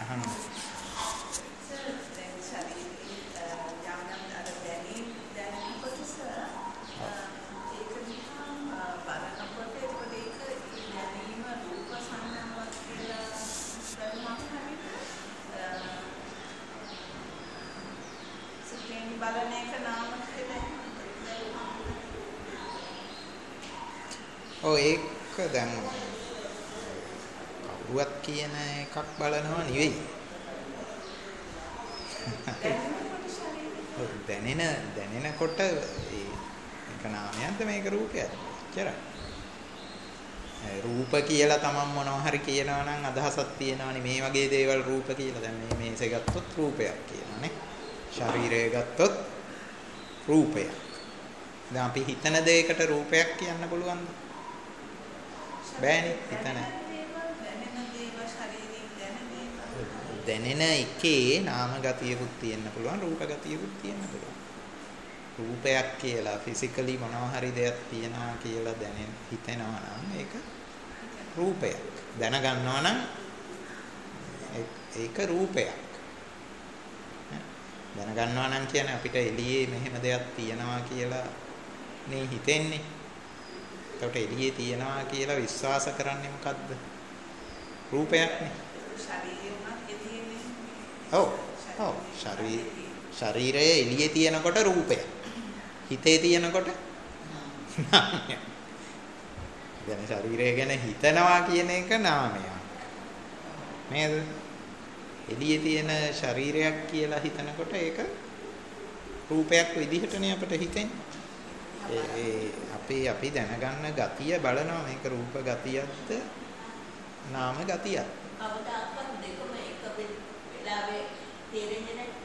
අහන්න. ඔව් ඒක දැන් කවුරුවත් කියන එකක් බලනවා නෙවෙයි. දැනෙනකොට ඒක නාමයක්ද මේක රූපයක්ද? එච්චරයි. රූප කියලා තමන් මොනවා හරි කියනවා නම් අදහසක් තියෙනවානේ මේ වගේ දේවල් රූප කියලා. දැන් මේ මේසෙ ගත්තොත් රූපයක් කියනවානේ. ශරීරය ගත්තොත් රූපයක්. දැන් අපි හිතන දෙයකට රූපයක් කියන්න පුළුවන්ද? බෑනේ හිතන. දැනෙන එකේ නාම ගතියකුත් තියෙන්න පුළුවන් රූප ගතියකුත් තියෙන්න පුළුවන්. රූපයක් කියලා ෆිසිකලි මොනවා හරි දෙයක් තියනවා කියලා දැනෙන හිතෙනවා නම් ඒක රූපයක්. දැනගන්නවා නම් ඒක රූපයක්. දැනගන්නවා නම් කියන්නේ අපිට එළියේ මෙහෙම දෙයක් තියනවා කියලා නේ හිතෙන්නේ. එතකොට එළියේ තියනවා කියලා විශ්වාස කරන්නේ මොකද්ද? රූපයක්නේ. ඔව්. ශරීරයේ එළියේ තියෙනකොට රූපයක්. හිතේ තියෙනකොට නාමයක්. දැන් ශරීරය ගැන හිතනවා කියන එක නාමයක්. නේද? එළියේ තියෙන ශරීරයක් කියලා හිතනකොට ඒක රූපයක් විදිහටනේ අපිට හිතෙන්නේ. අපි දැනගන්න ගතිය බලනවා මේක රූප ගතියක්ද නාම ගතියක්ද? අවදාත්මක දෙකම එක වෙලාවේ තේරෙන්නේ නැහැ.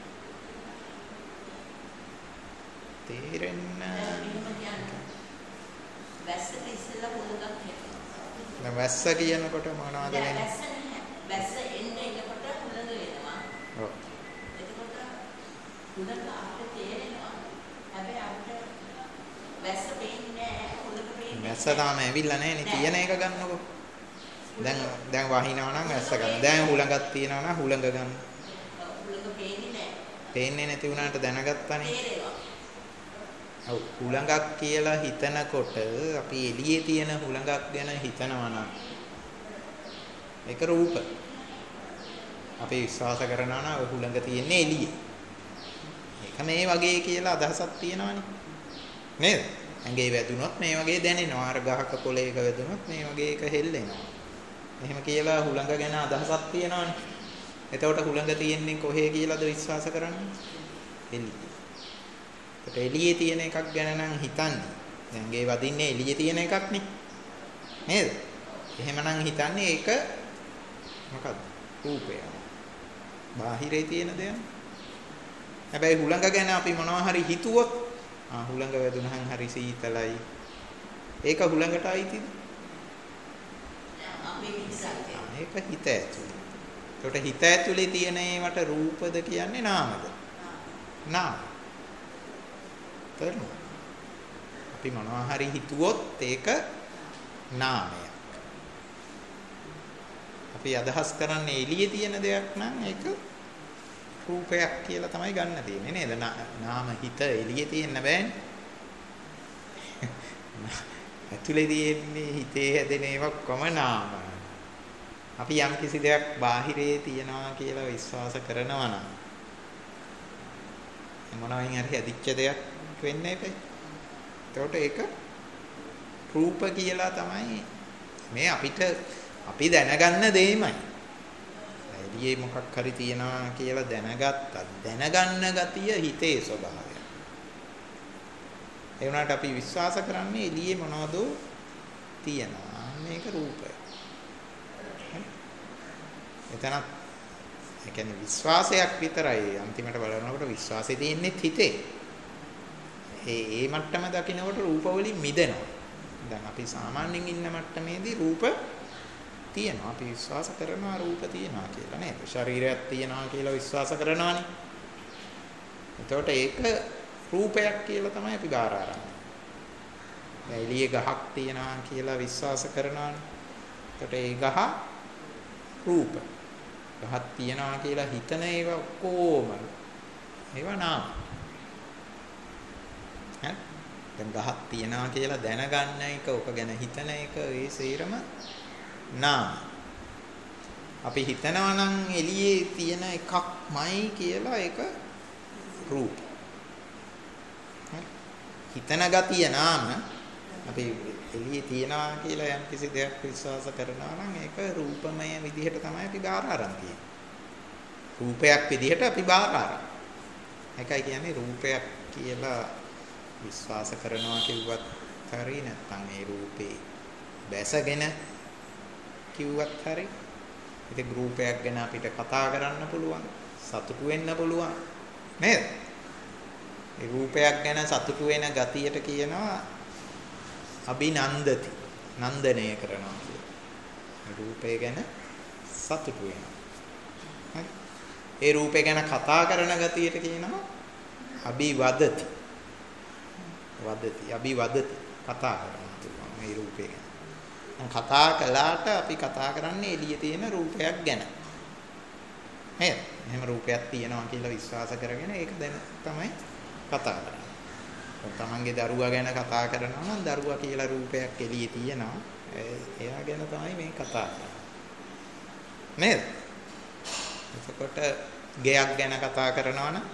වැස්ස ඉස්සෙල්ලා හොලක් හිටිනවා. වැස්ස කියනකොට මොනවද වෙන්නේ? වැස්ස එන්නේ එනකොට හොලඟ වෙනවා. ඔව්. එතකොට හොලඟ අපිට තේරෙනවා. හැබැයි අපිට වැස්ස පේන්නේ නැහැ, හොලඟ පේන්නේ. වැස්ස තාම ඇවිල්ලා නැහැනේ. තියෙන එක ගන්නකො. දැන් වහිනවා නම් වැස්ස ගන්න. දැන් හුලඟක් තියෙනවා නම් හුලඟ ගන්න. හුලඟ පේන්නේ නැහැ. පේන්නේ නැති වුණාට දැනගත්තානේ. තේරෙනවා. ඔව් හුලඟක් කියලා හිතනකොට අපි එළියේ තියෙන හුලඟක් ගැන හිතනවා නම් ඒක රූප. අපි විශ්වාස කරනවා නම් හුලඟ තියෙන්නේ එළියේ. ඒක මේ වගේ කියලා අදහසක් තියෙනවනේ. නේද? ඇඟේ වැදුනොත් මේ වගේ දැනෙනවා. අර ගහක කොළයක වැදුනොත් මේ වගේ එක හෙල්ලෙනවා. එහෙම කියලා හුලඟ ගැන අදහසක් තියෙනවනේ. එතකොට හුලඟ තියෙන්නේ කොහේ කියලාද විශ්වාස කරන්නේ? එළියේ. ඒකට එළියේ තියෙන එකක් ගැන නම් හිතන්නේ. දැන් ගේ වදින්නේ එළියේ තියෙන එකක් නේ. නේද? එහෙමනම් හිතන්නේ ඒක මොකද්ද? රූපය. බාහිරේ තියෙන දෙයක්. හැබැයි හුලඟ ගැන අපි මොනවා හරි හිතුවොත් හුලඟ වැදුනහන් හරි සීතලයි. ඒක හුලඟට අයිතිද? ඒක හිත ඇතුලේ. ඒකට හිත ඇතුලේ තියෙන ඒවට රූපද කියන්නේ නාමද? නාම. අපි මොනවා හරි හිතුවොත් ඒක නාමයක්. අපි අදහස් කරන්නේ එළියේ තියෙන දෙයක් නම් ඒක රූපයක් කියලා තමයි ගන්න තියෙන්නේ නේද? නාම හිත එළියේ තියෙන්න බෑනේ. ඇතුලේ තියෙන්නේ හිතේ හැදෙන ඒවා කොම නාම. අපි යම් කිසි දෙයක් බාහිරේ තියනවා කියලා විශ්වාස කරනවා නම් මොනවායින් හරි හැදිච්ච දෙයක් වෙන්නේ නැහැ. ඒකට ඒක රූප කියලා තමයි මේ අපි දැනගන්න දෙයමයි. එළියේ මොකක් හරි තියනවා කියලා දැනගත්තා. දැනගන්න ගතිය හිතේ ස්වභාවය. ඒ වුණාට අපි විශ්වාස කරන්නේ එළියේ මොනවද තියනවා. මේක රූපය. එතන ඒ කියන්නේ විශ්වාසයක් විතරයි අන්තිමට බලනකොට විශ්වාසය තියෙන්නේ හිතේ. ඒ මට්ටම දකින්නකොට රූප වලින් මිදෙනවා. දැන් අපි සාමාන්‍යයෙන් ඉන්න මට්ටමේදී රූප තියෙනවා. අපි විශ්වාස කරනවා රූප තියෙනවා කියලා නේද? ශරීරයක් තියෙනවා කියලා විශ්වාස කරනවානේ. එතකොට ඒක රූපයක් කියලා තමයි අපි බාර අරන්නේ. එළියේ ගහක් තියෙනවා කියලා විශ්වාස කරනවානේ. එතකොට ඒ ගහ රූප. ගහක් තියනවා කියලා හිතන ඒවා ඔක්කොම ඒවා නාම. හරි? දැන් ගහක් තියනවා කියලා දැනගන්න එක, ඔක ගැන හිතන එක, ඒ සේරම නාම. අපි හිතනවා නම් එළියේ තියෙන එකක්මයි කියලා ඒක රූප. හිතන ගතිය නාම. අපි එළියේ තියනවා කියලා යම් කිසි දෙයක් විශ්වාස කරනවා නම් ඒක රූපමය විදිහට තමයි අපි බාර අරන් තියෙන්නේ. රූපයක් විදිහට අපි බාර අරන්. ඒකයි කියන්නේ රූපයක් කියලා විශ්වාස කරනවා කිව්වත් හරි, නැත්නම් ඒ රූපේ බැසගෙන කිව්වත් හරි. ඒක රූපයක් ගැන අපිට කතා කරන්න පුළුවන්, සතුටු වෙන්න පුළුවන් නේද? ඒ රූපයක් ගැන සතුටු වෙන ගතියට කියනවා අභිනන්දති. නන්දනය කරනවා කියලා. රූපය ගැන සතුටු වෙනවා. හරි. ඒ රූපය ගැන කතා කරන ගතියට කියනවා අභිවදති. වදති, අභිවදති. කතා කරනවා මේ රූපය ගැන. කතා කළාට අපි කතා කරන්නේ එළියේ තියෙන රූපයක් ගැන. නේද? එහෙම රූපයක් තියෙනවා කියලා විශ්වාස කරගෙන ඒක දැන තමයි කතා කරන්නේ. තමන්ගේ දරුවා ගැන කතා කරනවා නම් දරුවා කියලා රූපයක් එළියේ තියෙනවා. එයා ගැන තමයි මේ කතා කරන්නේ. නේද? එතකොට ගෙයක් ගැන කතා කරනවා නම්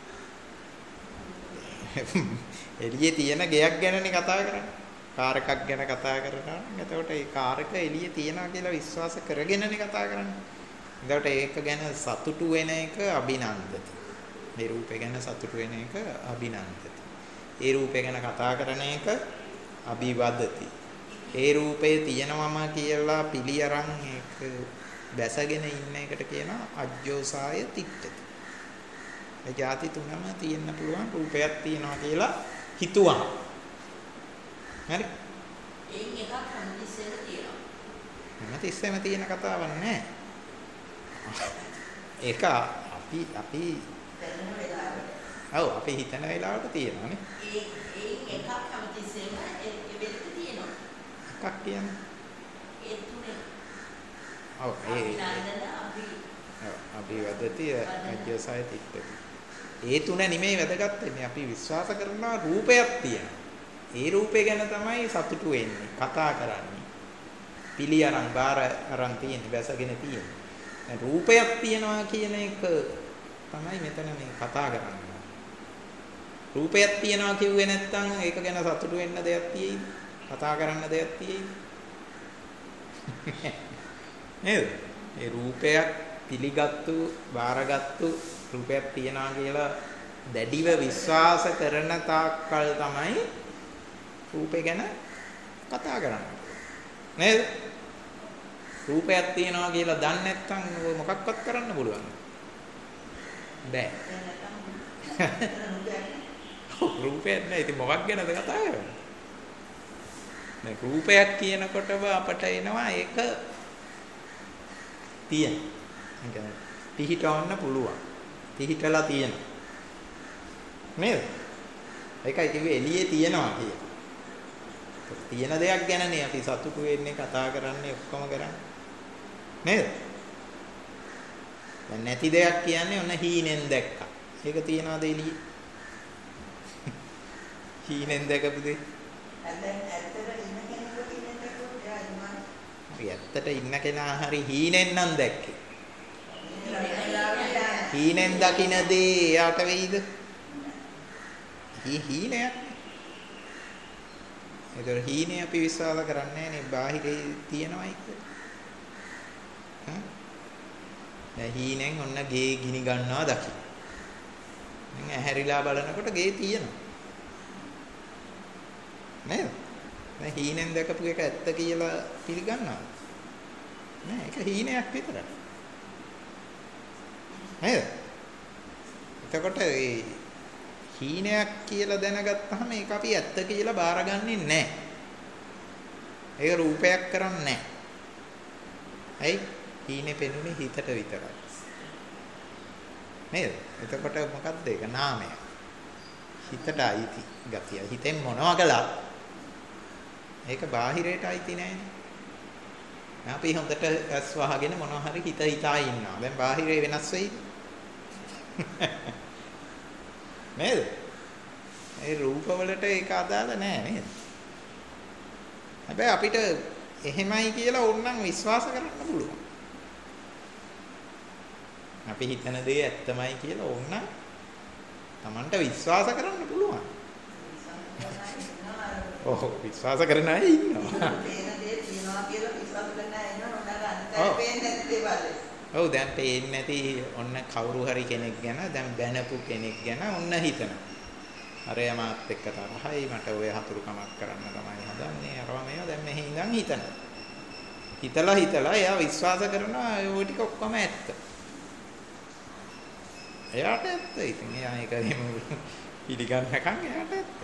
එළියේ තියෙන ගෙයක් ගැනනේ කතා කරන්නේ. කාර් එකක් ගැන කතා කරනවා නම් එතකොට ඒ කාර් එක එළියේ තියෙනවා කියලා විශ්වාස කරගෙනනේ කතා කරන්නේ. එතකොට ඒක ගැන සතුටු වෙන එක අභිනන්දති. මේ රූපේ ගැන සතුටු වෙන එක අභිනන්දති. ඒ රූපේ ගැන කතා කරන එක අභිවදති. ඒ රූපේ තියෙනවම කියලා පිළි අරන් ඒක දැසගෙන ඉන්න එකට කියනවා අජ්ජෝසාය තිට්ඨති. ඒ જાති තුනම තියෙන්න පුළුවන් රූපයක් තියෙනවා කියලා හිතුවා. හරි? ඒන් එකක් හැමතිස්සෙම තියෙනවා. හැමතිස්සෙම තියෙන කතාවක් නෑ. ඒක අපි දැනන වෙලාවට. ඔව් අපි හිතන වෙලාවට තියෙනවානේ. ඒන් එකක් හැමතිස්සෙම ඒ වෙලෙත් තියෙනවා. එකක් කියන්නේ. ඒ තුනේ. ඔව් ඒ අපි වදති අජ්ජසය තිට්ඨති. ඒ තුන නෙමෙයි වැදගත් වෙන්නේ. අපි විශ්වාස කරනවා රූපයක් තියෙනවා. ඒ රූපේ ගැන තමයි සතුටු වෙන්නේ, කතා කරන්නේ. පිළි අරන් බාර අරන් තියෙන්නේ, බැසගෙන තියෙන්නේ. දැන් රූපයක් තියෙනවා කියන එක තමයි මෙතන මේ කතා කරන්නේ. රූපයක් තියෙනවා කිව්වේ නැත්නම් ඒක ගැන සතුටු වෙන්න දෙයක් තියෙයිද? කතා කරන්න දෙයක් තියෙයිද? නේද? ඒ රූපයක් පිළිගත්තු, බාරගත්තු රූපයක් තියනවා කියලා දැඩිව විශ්වාස කරන තාක්කල් තමයි රූපේ ගැන කතා කරන්නේ. නේද? රූපයක් තියනවා කියලා දන්නේ නැත්නම් මොකක්වත් කරන්න පුළුවන්. බෑ. රූපයක් නෑ. ඉතින් මොකක් ගැනද කතා කරන්නේ? දැන් රූපයක් කියනකොටම අපට එනවා ඒක තියෙන. يعني පිහිටවන්න පුළුවන්. පිහිටලා තියෙන. නේද? ඒකයි කිව්වේ එළියේ තියනවා කියලා. තියෙන දෙයක් ගැනනේ අපි සතුටු වෙන්නේ, කතා කරන්නේ, ඔක්කොම කරන්නේ. නේද? දැන් නැති දෙයක් කියන්නේ ඔන්න හීනෙන් දැක්කා. ඒක තියනවාද එළියේ? හීනෙන් දැකපු දෙයක්. ඇත්තට ඉන්න කෙනා හරි හීනෙන් නම් දැක්කේ. හීනෙන් දකින්න දේ එයාට වෙයිද? හීනයක්. ඒතර හීනේ අපි විශ්වාස කරන්නේ නේ බාහිරේ තියෙනවයි කියලා. දැන් හීනෙන් ඔන්න ගේ ගිනි ගන්නවා දකින්න. දැන් ඇහැරිලා බලනකොට ගේ තියෙනවා. නේද? දැන් හීනෙන් දැකපු එක ඇත්ත කියලා පිළිගන්නවා. නෑ ඒක හීනයක් විතරයි. නේද? එතකොට ඒ හීනයක් කියලා දැනගත්තාම ඒක අපි ඇත්ත කියලා බාරගන්නේ නැහැ. ඒක රූපයක් කරන්නේ නැහැ. ඇයි? හීනේ පෙනුනේ හිතට විතරයි. නේද? එතකොට මොකක්ද ඒක? නාමය. හිතට අයිති ගතිය. හිතෙන් මොනවා කළත් ඒක බාහිරයට අයිති නැහැනේ. අපි හොඳට ඇස් වහගෙන මොනවා හරි හිතා ඉන්නවා. දැන් බාහිරේ වෙනස් වෙයිද? නේද? ඒ රූප වලට ඒක අදාළ නෑ නේද? හැබැයි අපිට එහෙමයි කියලා ඕනනම් විශ්වාස කරන්න පුළුවන්. අපි හිතන දේ ඇත්තමයි කියලා ඕනනම් Tamanට විශ්වාස කරන්න පුළුවන්. ඔව් විශ්වාස කරන අය ඉන්නවා. ඔව් දැන් පේන්නේ නැති ඔන්න කවුරු හරි කෙනෙක් ගැන දැන් බැනපු කෙනෙක් ගැන ඔන්න හිතනවා. අරයා මාත් එක්ක තරහයි මට ඔය හතුරුකමක් කරන්න තමයි හදන්නේ අරවා මේවා දැන් මෙහි ඉඳන් හිතනවා. හිතලා එයා විශ්වාස කරනවා ඔය ටික ඔක්කොම ඇත්ත. එයාට ඇත්ත. ඉතින් එයා ඒක එහෙම පිළිගන්නකම් එයාට ඇත්ත.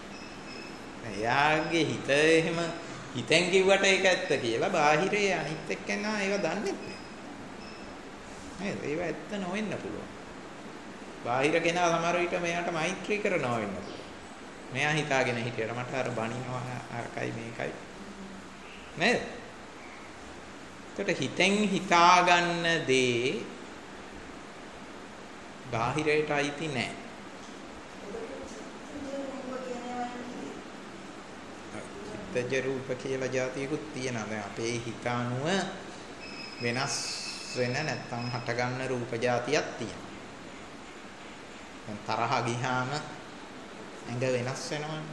එයාගේ හිත එහෙම හිතෙන් කිව්වට ඒක ඇත්ත කියලා බාහිරේ අනිත් එක්කෙනා ඒව දන්නේ නැහැ. නේද? ඒව ඇත්ත නොවෙන්න පුළුවන්. බාහිර කෙනා සමහර විට මෙයාට මෛත්‍රී කරනවා වෙන්න පුළුවන්. මෙයා හිතාගෙන හිටියට මට අර බනිනවා අරකයි මේකයි. නේද? ඒකට හිතෙන් හිතාගන්න දේ බාහිරයට අයිති නැහැ. චිත්තජ රූප කියලා જાතියකුත් තියෙනවා. දැන් අපේ හිත අනුව වෙනස් වෙන නැත්තම් හටගන්න රූප જાතියක් තියෙනවා. දැන් තරහ ගියාම ඇඟ වෙනස් වෙනවනේ.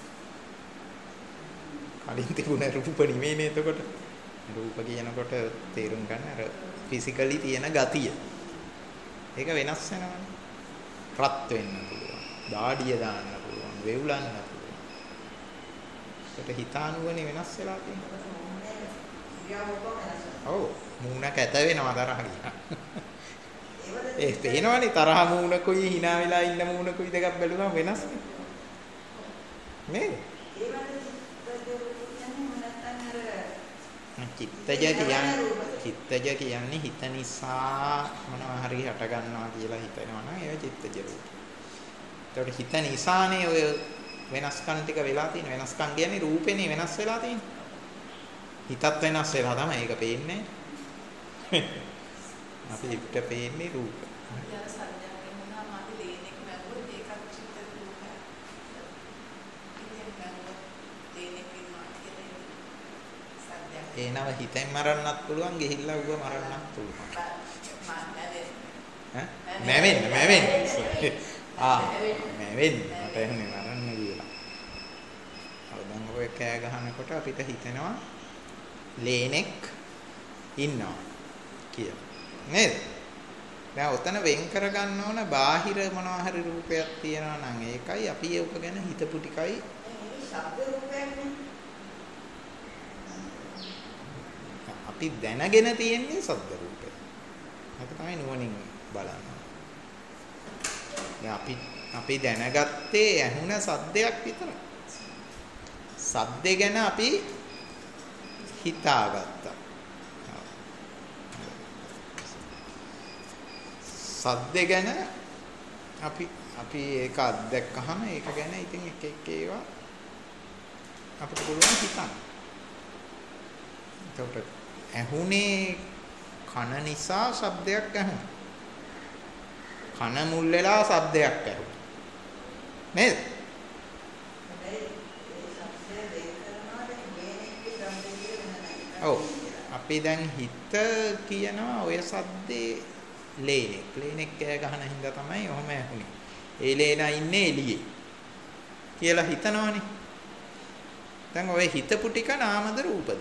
කලින් තිබුණ රූප නෙමෙයිනේ එතකොට. රූප කියනකොට තේරුම් ගන්න අර ෆිසිකලි තියෙන ගතිය. ඒක වෙනස් වෙනවනේ. රත් වෙන්න පුළුවන්. දාඩිය දාන්න පුළුවන්. වෙවුලන්න පුළුවන්. ඒකට හිතානුවනේ වෙනස් වෙලා තියෙනවා. ඔව් මූණ කැත වෙනවා තරහ ගියා. ඒ පේනවනේ තරහ මූණකුයි hina වෙලා ඉන්න මූණකුයි දෙකක් බැලුවම වෙනස් නේද? චිත්තජ කියන්නේ හිත නිසා මොනවා හරි හට ගන්නවා කියලා හිතනවා නම් ඒක චිත්තජ රූප. ඒකට හිත නිසානේ ඔය වෙනස්කම් ටික වෙලා තියෙන. වෙනස්කම් කියන්නේ රූපේනේ වෙනස් වෙලා තියෙන්නේ. හිතත් වෙනස් වෙලා තමයි ඒක පේන්නේ. අපි හිතට පේන්නේ රූප. ඒනව හිතෙන් මරන්නත් පුළුවන් ගිහිල්ලා ඌව මරන්නත් පුළුවන්. මැවෙන්න. මැවෙන්න. මට එන්නේ මරන්න කියලා. අවදන් ඔය කෑ ගහනකොට අපිට හිතෙනවා ලේනෙක් ඉන්නවා කියලා. නේද? දැන් ඔතන වෙන් කරගන්න ඕන බාහිර මොනවා හරි රූපයක් තියෙනවා නම් ඒකයි අපි ඒක ගැන හිතපු ටිකයි ශබ්ද රූපයක්නේ. අපි දැනගෙන තියෙන්නේ ශබ්ද රූපය. ඒක තමයි නුවණින් බලන්න. දැන් අපි දැනගත්තේ ඇහුණ සද්දයක් විතරයි. සද්ද ගැන අපි හිතාගත්තා. සද්ද ගැන අපි ඒක අත්දැක්කහම ඒක ගැන ඉතින් එක ඒවා අපිට පුළුවන් හිතන්න. ඒකට ඇහුනේ කන නිසා ශබ්දයක් ඇහුණා. කන මුල් වෙලා ශබ්දයක් ඇහුණා. නේද? ඔව් අපි දැන් හිත කියනවා ඔය සද්දේ ලේනෙක් කෑ ගහන හින්දා තමයි ඔහොම ඇහුනේ. ඒ ලේනා ඉන්නේ එළියේ කියලා හිතනවනේ. දැන් ඔය හිතපු ටික නාමද රූපද?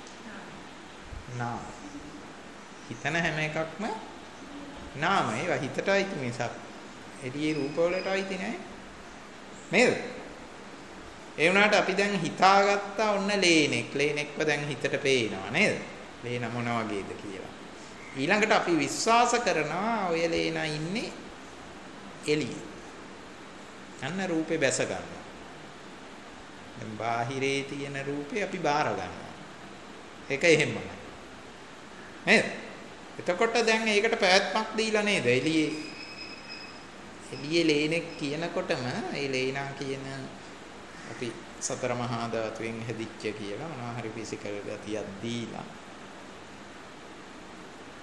නාම. හිතන හැම එකක්ම නාම. ඒවා හිතට අයිති මිසක් එළියේ රූප වලට අයිති නෑ. නේද? ඒ වුණාට අපි දැන් හිතාගත්තා ඔන්න ලේනෙක්ව දැන් හිතට පේනවා නේද? ලේන මොන වගේද කියලා. ඊළඟට අපි විශ්වාස කරනවා ඔය ලේනා ඉන්නේ එළියේ. අන්න රූපේ බැස ගන්නවා. දැන් බාහිරේ තියෙන රූපේ අපි බාර ගන්නවා. ඒක එහෙමයි. නේද? එතකොට දැන් ඒකට පැවැත්මක් දීලා නේද? එළියේ ලේනෙක් කියනකොටම ඒ ලේනා කියන අපි සතර මහා ධාතුවෙන් හැදිච්ච කියලා මොනවා හරි ෆිසිකල් ගතියක් දීලා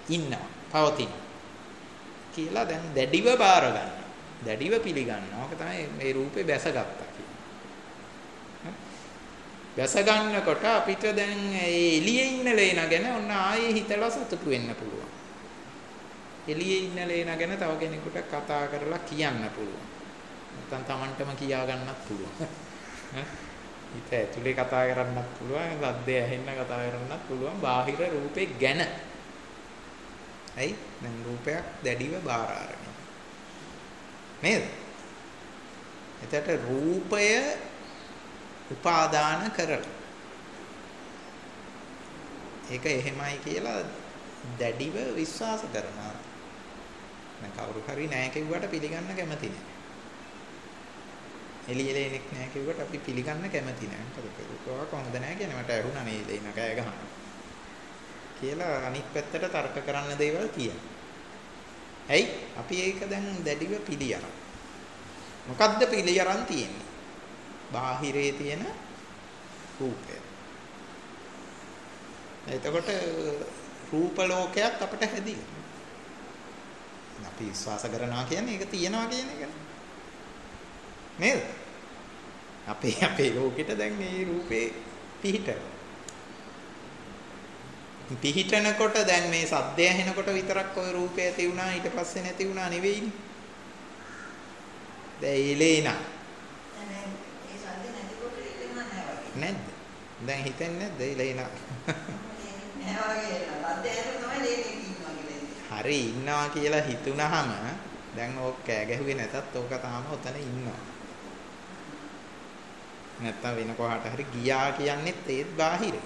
ඉන්නවා, පවතින කියලා දැන් දැඩිව බාර ගන්න. දැඩිව පිළිගන්නවා. ඕක තමයි මේ රූපේ බැසගත්තා කියන්නේ. බැස ගන්නකොට අපිට දැන් ඒ එළියේ ඉන්න ලේන ගැන ඔන්න ආයේ හිතලා සතුටු වෙන්න පුළුවන්. එළියේ ඉන්න ලේන ගැන තව කෙනෙකුට කතා කරලා කියන්න පුළුවන්. නැත්නම් Tamanටම කියා ගන්නත් පුළුවන්. හිත ඇතුලේ කතා කරන්නත් පුළුවන්, සද්දේ ඇහෙන්න කතා කරන්නත් පුළුවන්, බාහිර රූපේ ගැන. ඇයි? දැන් රූපයක් දැඩිව බාර අරගෙන. නේද? එතකොට රූපය උපාදාන කරලා. ඒක එහෙමයි කියලා දැඩිව විශ්වාස කරනවා. දැන් කවුරු හරි නැහැ කිව්වට පිළිගන්න කැමති නැහැ. එළියෙලෙනෙක් නැහැ කිව්වට අපි පිළිගන්න කැමති නැහැ. මොකද කොහොමද නැහැ කියන්නේ මට ඇහුණා නේ දෙයින කෑ ගහනවා. කියලා අනිත් පැත්තට තර්ක කරන්න දේවල් තියෙනවා. ඇයි? අපි ඒක දැන් දැඩිව පිළියනවා. මොකද්ද පිළියරන් තියෙන්නේ? බාහිරේ තියෙන රූපය. එතකොට රූප ලෝකයක් අපිට හැදිලා. අපි විශ්වාස කරනවා කියන්නේ ඒක තියනවා කියන එක නේද? අපේ ලෝකෙට දැන් මේ රූපේ පිහිටනකොට දැන් මේ සද්දය ඇහෙනකොට විතරක් ওই රූපය ඇති වුණා ඊට පස්සේ නැති වුණා නෙවෙයිනේ. දැන් ඉලේනා. ඒ සද්ද නැතිකොට ඉලේනා නැහැ වගේ. නැද්ද? දැන් හිතෙන්නේ නැද්ද ඉලේනා? නැහැ වගේ. සද්ද ඇහෙනකොට තමයි ලේනේ ඉන්නවා කියලා. හරි ඉන්නවා කියලා හිතුනහම දැන් ඕක කෑ ගැහුවේ නැතත් ඕක තාම ඔතන ඉන්නවා. නැත්තම් වෙන කොහාට හරි ගියා කියන්නේත් ඒත් බාහිරේ.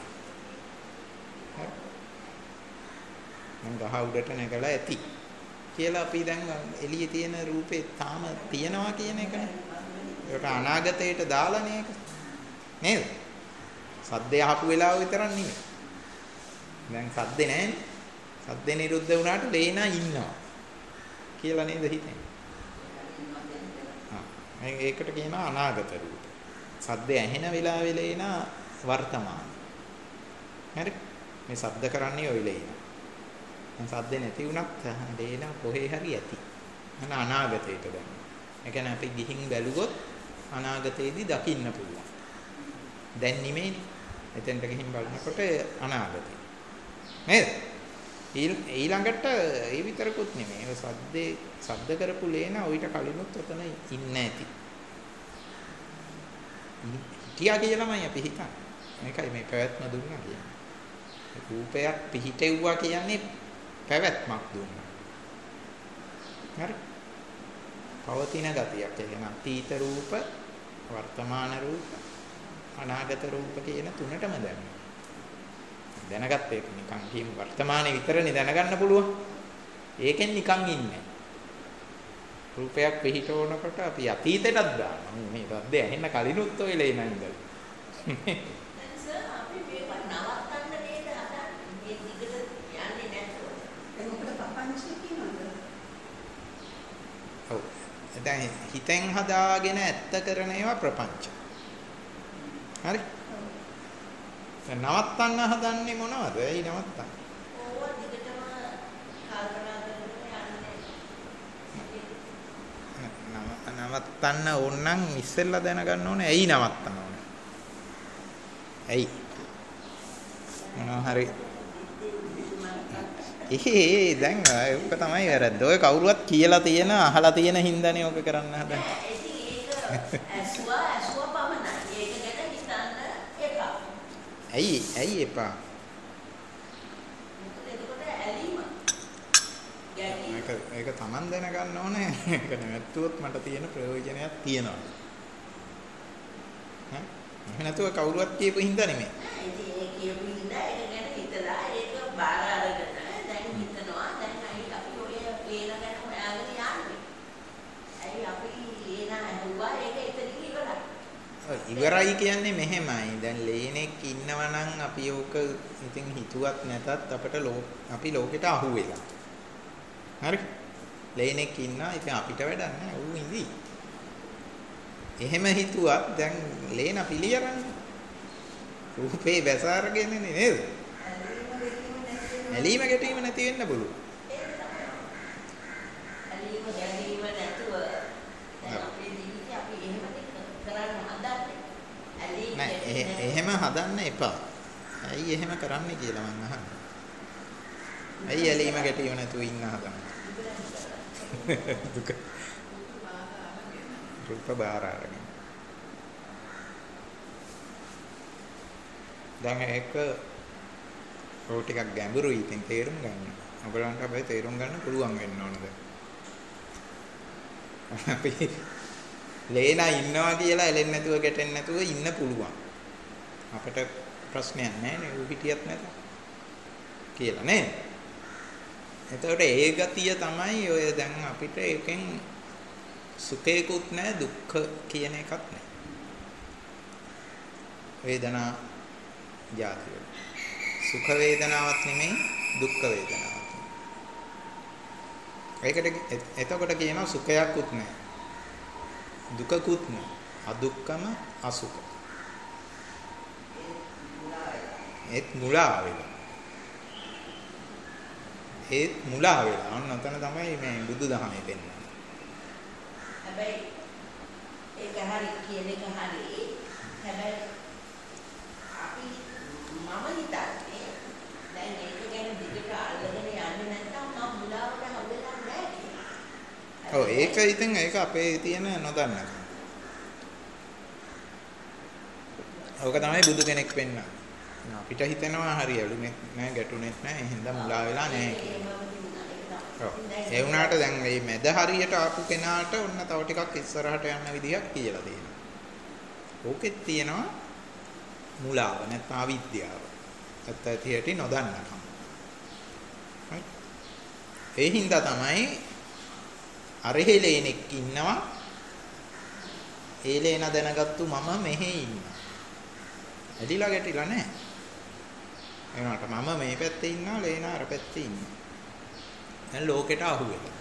මම ගහ උඩට නැගලා ඇති කියලා අපි දැන් එළියේ තියෙන රූපේ තාම තියනවා කියන එකනේ. ඒකට අනාගතයට දාලානේ ඒක. නේද? සද්දේ අහපු වෙලාව විතරක් නෙමෙයි. දැන් සද්දේ නැහැනේ. සද්දේ නිරුද්ධ වුණාට ලේනා ඉන්නවා කියලා නේද හිතන්නේ. ඒකට කියනවා අනාගත රූප. සද්දේ ඇහෙන වෙලාවේ ලේනා වර්තමාන. හරි? මේ ශබ්ද කරන්නේ ඔය ලේනා. දැන් සද්ද නැති වුණත් ලේනා කොහේ හරි ඇති. අන අනාගතයට දැන්. ඒ කියන්නේ අපි ගිහින් බැලුවොත් අනාගතයේදී දකින්න පුළුවන්. දැන් නෙමෙයිනේ. එතෙන්ට ගිහින් බලනකොට අනාගතේ. නේද? ඊළඟට ඒ විතරකුත් නෙමෙයි. ඒ ශබ්ද කරපු ලේනා ඊට කලිනුත් ඔතන ඉන්න ඇති. හිටියා කියලාමයි අපි හිතන්නේ. මේකයි මේ පැවැත්ම දුන්නා කියන්නේ. රූපයක් පිහිටෙව්වා කියන්නේ පැවැත්මක් දුන්නා. හරි? පවතින ගතියක්. ඒ කියන්නේ අතීත රූප, වර්තමාන රූප, අනාගත රූප කියන තුනටම දැනගත්ත එක නිකන් කියමු වර්තමානයේ විතරනේ දැනගන්න පුළුවන්. ඒකෙන් නිකන් ඉන්නේ. රූපයක් පිහිටවනකොට අපි අතීතයටත් දානවා. මේ සද්ද ඇහෙන්න කලිනුත් ඔය ලේනා ඉඳලා. දැන් හිතෙන් හදාගෙන ඇත්ත කරන ඒවා ප්‍රපංච. හරි? නවත්තන්න හදන්නේ මොනවද? ඇයි නවත්තන්නේ? ඕවා දිගටම කල්පනා කරගෙන නවත්තන්න ඕන නම් ඉස්සෙල්ලා දැනගන්න ඕනේ ඇයි නවත්තන්න ඕනේ. ඇයි? මොනවා හරි දැන් ඒක තමයි වැරද්ද. ඔය කවුරුවත් කියලා තියෙන අහලා තියෙන හින්දානේ ඔක කරන්න හදන්නේ. ඇයි එපා? ඒක Taman දැනගන්න ඕනේ. ඒක නැත්තුවොත් මට තියෙන ප්‍රයෝජනයක් තියෙනවා. ඈ? එහෙම නැතුව කවුරුවත් කියපු හින්දා නෙමෙයි. ඒ කියපු හින්දා ඒක ගැන හිතලා ඒක බාර අරගෙන දැන් හිතනවා දැන් අපි ඔය ලේන ගැන හොයාගෙන යන්නේ. ඇයි අපි ලේන ඇහුවා ඒක එතනින් ඉවරයි. ඉවරයි කියන්නේ මෙහෙමයි. දැන් ලේනෙක් ඉන්නවා නම් අපි ඕක ඉතින් හිතුවත් නැතත් අපිට අපි ලෝකෙට අහු වෙලා. හරි? ලේනෙක් ඉන්නා ඉතින් අපිට වැඩක් නැහැ. ඌ ඉඳි. එහෙම හිතුවත් දැන් ලේන පිළියරන්නේ. රූපේ වැස අරගෙනනේ නේද? ඇලීම ගැටීම නැති වෙන්න පුළුවන්. ඇලීම ගැලීම නැතුව දැන් අපේ ජීවිතේ අපි එහෙම කරන්න හදන්නේ. ඇලීම නෑ එහෙම හදන්න එපා. ඇයි එහෙම කරන්නේ කියලා මං අහන්නේ. ඇයි ඇලීම ගැටීම නැතුව ඉන්න හදන්නේ? දුක. රූප බාර අරගෙන. දැන් ඒක ඔය ටිකක් ගැඹුරුයි ඉතින් තේරුම් ගන්න. ඔයගලන්ට හැබැයි තේරුම් ගන්න පුළුවන් වෙන්න ඕනද? අපි ලේනා ඉන්නවා කියලා එලෙන්නේ නැතුව ගැටෙන්නේ නැතුව ඉන්න පුළුවන්. අපිට ප්‍රශ්නයක් නැහැ නේ ඌ හිටියත් නැත කියලා නේද? එතකොට ඒ ගතිය තමයි ඔය දැන් අපිට එකෙන් සුඛේකුත් නැහැ දුක්ඛ කියන එකක් නැහැ. වේදනා ජාතිය. සුඛ වේදනාවක් නෙමෙයි දුක්ඛ වේදනාවක්. ඒකට එතකොට කියනවා සුඛයක්කුත් නැහැ. දුකකුත් නැහැ. අදුක්ඛම අසුඛ. ඒත් මුලා වෙලා. අන්න ඔතන තමයි මේ බුදුදහමේ පෙන්නන්නේ. හැබැයි ඒක හරි කියන එක හරි. හැබැයි අපි මම හිතන්නේ දැන් ඒක ගැන දිගට අල්ලගෙන යන්නේ නැත්නම් මම මුලාවට හම්බෙලා නැහැ කියලා. ඔව් ඒක ඉතින් ඒක අපේ තියෙන නොදන්නකම. ඕක තමයි බුදු කෙනෙක් පෙන්නන්නේ. අපිට හිතෙනවා හරි ඇලුනේ නැහැ ගැටුනේ නැහැ එහෙනම් මුලා වෙලා නැහැ කියලා. ඔව් ඒ වුණාට දැන් මේ මැද හරියට ආපු කෙනාට ඔන්න තව ටිකක් ඉස්සරහට යන්න විදියක් කියලා දෙනවා. ඕකෙත් තියෙනවා මුලාව නැත්නම් අවිද්‍යාව. ඇත්ත ඇති නොදන්නකම. ඒ හින්දා තමයි අරහෙලෙනෙක් ඉන්නවා. ඒලේන දැනගත්තු මම මෙහෙ ඉන්නවා. ඇලිලා ගැටිලා නැහැ. එනකට මම මේ පැත්තේ ඉන්නවා ලේන අර පැත්තේ ඉන්නවා. දැන් ලෝකෙට අහු වෙලා.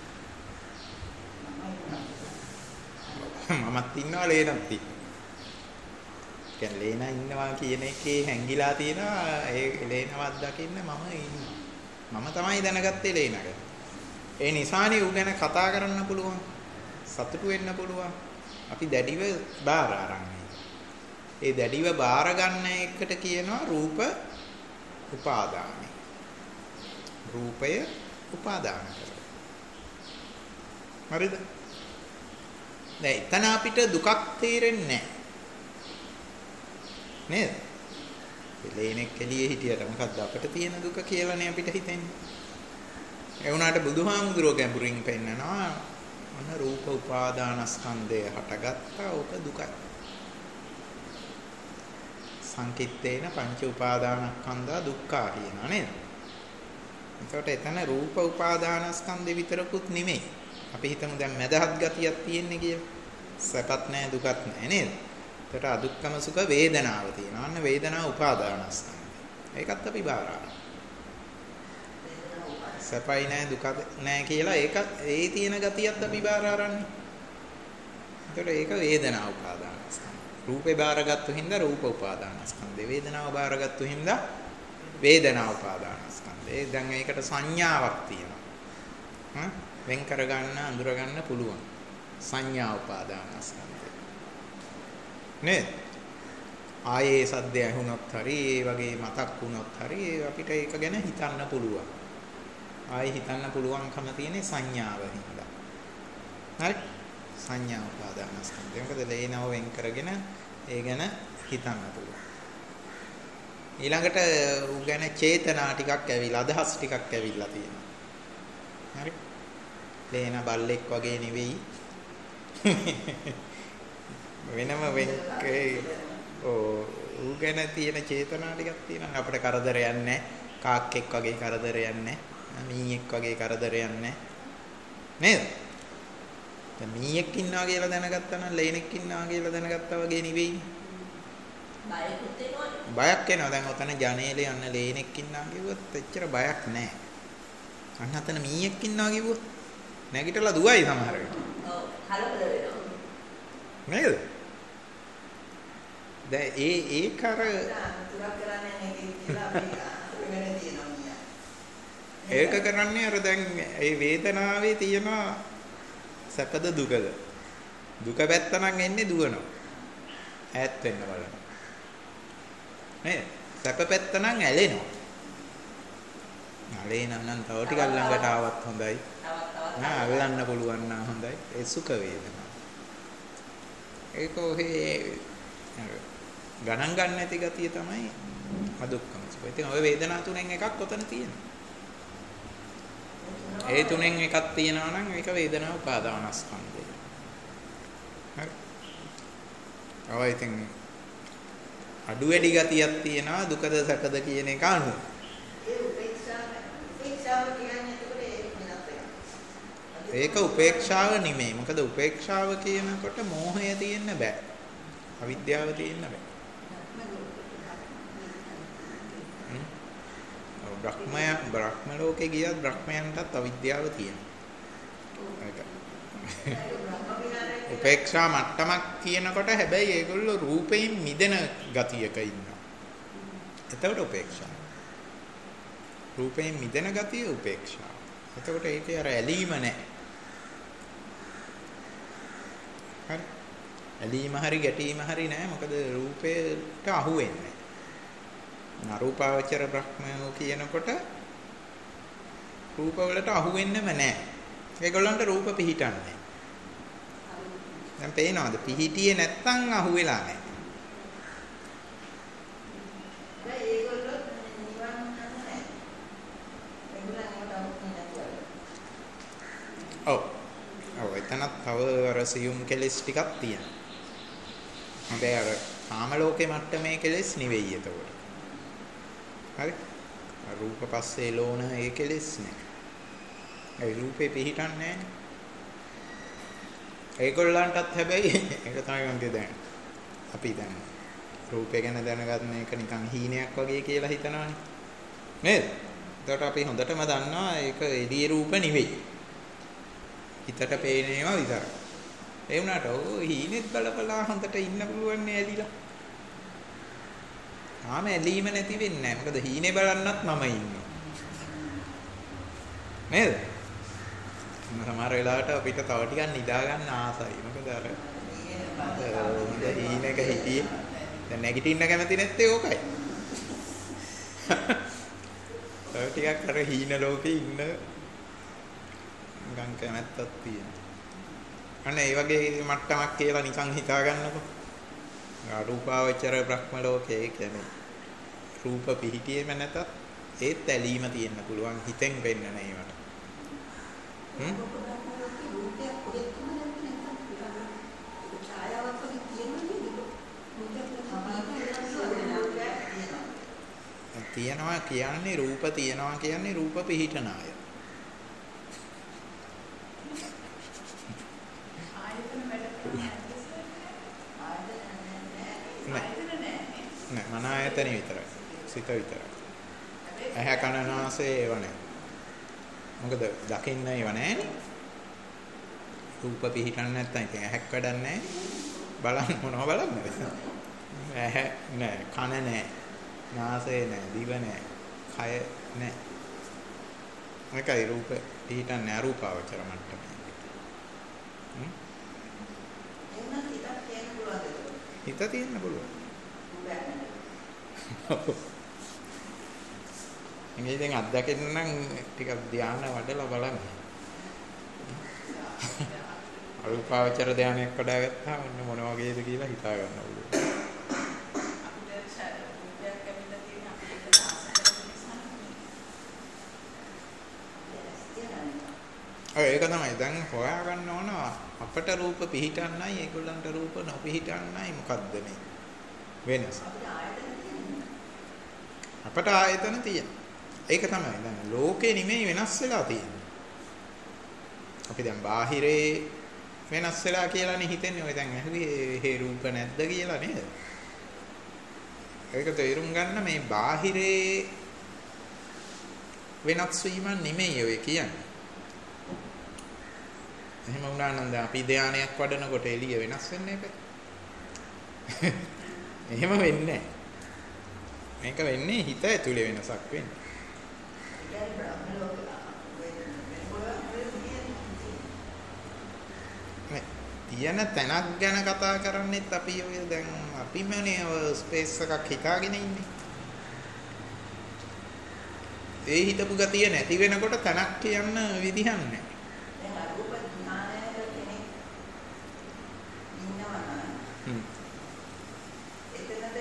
මමත් ඉන්නවා ලේනත් ඉන්නවා. කියන්නේ ලේන ඉන්නවා කියන එකේ හැංගිලා තියෙනවා ඒ ලේනවත් දකින්න මම ඉන්නවා. මම තමයි දැනගත්තේ ලේනකට. ඒ නිසානේ ඌ ගැන කතා කරන්න පුළුවන්. සතුටු වෙන්න පුළුවන්. අපි දැඩිව බාර අරන් ඒ දැඩිව බාර ගන්න එකට කියනවා රූප උපාදානයි. රූපය උපාදාන කරනවා. හරිද? දැන් එතන අපිට දුකක් තේරෙන්නේ නැහැ. නේද? ලේනෙක් එළියේ හිටියට මොකද්ද අපිට තියෙන දුක කියලානේ අපිට හිතෙන්නේ. ඒ වුණාට බුදුහාමුදුරුවෝ ගැඹුරින් පෙන්නනවා අන රූප උපාදානස්කන්ධය හටගත්තා ඕක දුකයි. සංකිට්ඨේන පංච උපාදානස්කන්ධා දුක්ඛා කියනවා නේද? එතකොට එතන රූප උපාදානස්කන්ධෙ විතරකුත් නෙමෙයි. අපි හිතමු දැන් මදහත් ගතියක් තියෙන්නේ කියලා. සැපත් නැහැ දුකත් නැහැ නේද? එතකොට අදුක්ඛම සුඛ වේදනාව තියෙනවා. අන්න වේදනා උපාදානස්කන්ධය. ඒකත් අපි බාරා. සැපයි නැහැ දුක නැහැ කියලා ඒකත් ඒ තියෙන ගතියත් අපි බාර අරන්නේ. එතකොට ඒක වේදනා උපාදානස්කන්ධය. රූපේ බාරගත්තු හින්දා රූප උපාදානස්කන්ධය. වේදනාව බාරගත්තු හින්දා වේදනා උපාදානස්කන්ධය. දැන් ඒකට සංඥාවක් තියෙනවා. වෙන් කරගන්න අඳුර ගන්න පුළුවන්. සංඥා උපාදානස්කන්ධය. නේද? ආයේ සද්ද ඇහුනොත් හරි ඒ වගේ මතක් වුණොත් හරි අපිට ඒක ගැන හිතන්න පුළුවන්. ආයේ හිතන්න පුළුවන්කම තියෙන්නේ සංඥාව හින්දා. හරි? සංඥා උපාදානස්කන්ධය. මොකද ලේනව වෙන් කරගෙන ඒ ගැන හිතන්න පුළුවන්. ඊළඟට ඌ ගැන චේතනා ටිකක් ඇවිල්ලා අදහස් ටිකක් ඇවිල්ලා තියෙනවා. හරි? ලේන බල්ලෙක් වගේ නෙවෙයි. වෙනම ඌ ගැන තියෙන චේතනා ටිකක් තියෙනවා. අපිට කරදරයක් නැහැ. කාක්කෙක් වගේ කරදරයක් නැහැ. මීයෙක් වගේ කරදරයක් නැහැ. නේද? දැන් මීයෙක් ඉන්නවා කියලා දැනගත්තා නම් ලේනෙක් ඉන්නවා කියලා දැනගත්තා වගේ නෙවෙයි. බයකුත් එනවනේ. බයක් එනවා. දැන් ඔතන ජනේලේ යන්න ලේනෙක් ඉන්නවා කිව්වොත් එච්චර බයක් නැහැ. අන්න අතන මීයෙක් ඉන්නවා කිව්වොත් නැගිටලා දුවයි සමහර වෙලාවට. ඔව් කලබල වෙනවා. නේද? දැන් ඒ කර තුරක් කරන්නේ නැහැ කියලා අපි වෙන තියෙනවා. ඒක කරන්නේ අර දැන් ඒ වේදනාවේ තියෙන සැපද දුකද? දුක පැත්ත නම් එන්නේ දුවනවා. ඈත් වෙන්න බලනවා. නේද? සැප පැත්ත නම් ඇලෙනවා. ඇලෙනා නම් තව ටිකක් ළඟට ආවත් හොඳයි. අල්ලන්න පුළුවන් නම් හොඳයි. ඒ සුඛ වේදනා. ඒක ඔහේ ගණන් ගන්න නැති ගතිය තමයි අදුක්කම සුඛ. ඉතින් ඔය වේදනා තුනෙන් එකක් ඔතන තියෙනවා. ඒ තුනෙන් එකක් තියෙනවා නම් ඒක වේදනා උපාදානස්කන්ධය. හරි. අවයි ඉතින් අඩු වැඩි ගතියක් තියෙනවා දුකද සැපද කියන එක අනුව. ඒ උපේක්ෂාව කියන්නේ ඒක උපේක්ෂාව නෙමෙයි. මොකද උපේක්ෂාව කියනකොට මෝහය තියෙන්න බෑ. අවිද්‍යාව තියෙන්න බෑ. බ්‍රහ්ම ලෝකේ ගියත් බ්‍රහ්මයන්ටත් අවිද්‍යාව තියෙනවා. ඒක. උපේක්ෂා මට්ටමක් කියනකොට හැබැයි ඒගොල්ලෝ රූපයෙන් මිදෙන ගතියක ඉන්නවා. එතකොට උපේක්ෂා. රූපයෙන් මිදෙන ගතිය උපේක්ෂා. එතකොට ඒකේ අර ඇලීම නැහැ. හරි. ඇලීම හරි ගැටීම හරි නැහැ. මොකද රූපයට අහු වෙන්නේ. අරූපාවචර බ්‍රහ්මයෝ කියනකොට රූප වලට අහු වෙන්නෙම නැහැ. ඒගොල්ලන්ට රූප පිහිටන්නේ. දැන් පේනවද? පිහිටියේ නැත්තම් අහු වෙලා නැහැ. ඔව් එතනත් තව අර සියුම් කෙලස් ටිකක් තියෙනවා. හැබැයි අර කාම ලෝකේ මට්ටමේ කෙලස් නෙවෙයි එතකොට. හරි? රූප පස්සේ ලෝණ ඒ කෙලස් නෑ. ඒ රූපේ පිහිටන්නේ නෑනේ. ඒගොල්ලන්ටත් හැබැයි ඒක තමයි මම කියන්නේ. අපි දැන් රූපේ ගැන දැනගන්න එක නිකන් හීනයක් වගේ කියලා හිතනවානේ. නේද? එතකොට අපි හොඳටම දන්නවා ඒක එළියේ රූප නෙවෙයි. හිතට පේන ඒවා විතරයි. ඒ වුණාට ඔය හීනෙත් බලපලා හොඳට ඉන්න පුළුවන් නේ ඇලිලා. ආම ඇලීම නැති වෙන්නේ නැහැ. මොකද හීනේ බලන්නත් මම ඉන්නවා. නේද? සමහර වෙලාවට අපිට තව ටිකක් නිදා ගන්න ආසයි. මොකද අර හීනෙක හිටියේ දැන් නැගිටින්න කැමති නැත්තේ ඕකයි. තව ටිකක් අර හීන ලෝකේ ඉන්න ගම් කැමැත්තක් තියෙනවා. අන්න ඒ වගේ මට්ටමක් කියලා නිකන් හිතා ගන්නකො. අරූපාවචර බ්‍රහ්ම ලෝකයේ කියන්නේ රූප පිහිටියේම නැතත් ඒත් ඇලීම තියෙන්න පුළුවන් හිතෙන් වෙන්න නේවට. තියනවා කියන්නේ රූප තියනවා කියන්නේ රූප පිහිටන අය. නෑ මන ආයතන විතරයි. සිත විතරයි. ඇහැ කන නාසය ඒව නෑ. මොකද දකින්න ඒව නෑනේ. රූප පිහිටන්නේ නැත්නම් ඉතින් ඇහැක් වැඩක් නෑ. බලන්න මොනව බලන්නද? ඇහැ නෑ, කන නෑ, නාසය නෑ, දිව නෑ, කය නෑ. මේකයි රූප පිහිටන්නේ අරූපාවචර මට්ටමේ. හිත තියෙන්න පුළුවන්. ඉතින් දැන් අත්දකින්න නම් ටිකක් ධානය වඩලා බලන්න. අරූපාවචර ධානයක් වඩා ගත්තාම මොන වගේද කියලා හිතා ගන්න පුළුවන්. ඒක තමයි දැන් හොයාගන්න ඕන අපට රූප පිහිටන්නයි ඒගොල්ලන්ට රූප නොපිහිටන්නයි මොකද්ද මේ වෙනස? අපට ආයතන තියෙන. ඒක තමයි දැන් ලෝකේ නෙමෙයි වෙනස් වෙලා තියෙන්නේ. අපි දැන් බාහිරේ වෙනස් වෙලා කියලානේ හිතන්නේ. ඔය දැන් ඇහුවේ හේ රූප නැද්ද කියලා නේද? ඒක තේරුම් ගන්න මේ බාහිරේ වෙනස් වීම නෙමෙයි ඔය කියන්නේ. එහෙම වුණා නම් දැන් අපි ධානයක් වඩනකොට එළිය වෙනස් වෙන්නේ නැහැ. එහෙම වෙන්නේ නැහැ. මේක වෙන්නේ හිත ඇතුලේ වෙනසක් වෙන්නේ. තියෙන තැනක් ගැන කතා කරන්නේත් අපි ඔය දැන් අපිමනේ ස්පේස් එකක් හිතාගෙන ඉන්නේ. ඒ හිතපු ගතිය නැති වෙනකොට තැනක් කියන්න විදිහක් නැහැ. දැන් අරූප ඥානයක කෙනෙක් ඉන්නවා නම් එතනද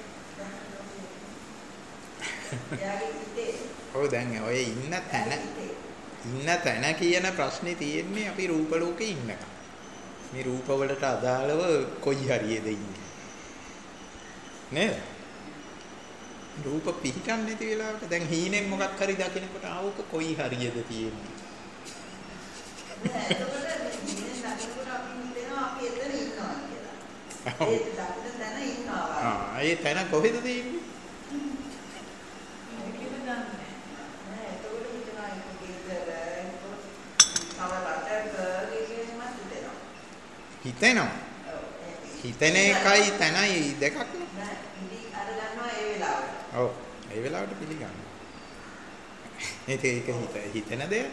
යාගේ හිතේ ඔව් දැන් ඔය ඉන්න තැන කියන ප්‍රශ්නේ තියෙන්නේ අපි රූප ලෝකේ ඉන්නකම්. මේ රූප වලට අදාළව කොයි හරියේද ඉන්නේ නේද? රූප පිහිටන්නේ නැති වෙලාවට දැන් හීනෙන් මොකක් හරි දකිනකොට ආවක කොයි හරියද තියෙන්නේ. එතකොට හීනෙන් දකිනකොට අපි හිතනවා අපි එතන ඉන්නවා කියලා. ඒ දකින තැන ඉන්නවා. ඒ තැන කොහෙද තියෙන්නේ? හිතෙනවා. හිතන එකයි තැනයි දෙකක් නේ. අර ගන්නවා ඒ වෙලාවට. ඔව්. ඒ වෙලාවට පිළිගන්නවා. ඒක හිතන දෙයක්.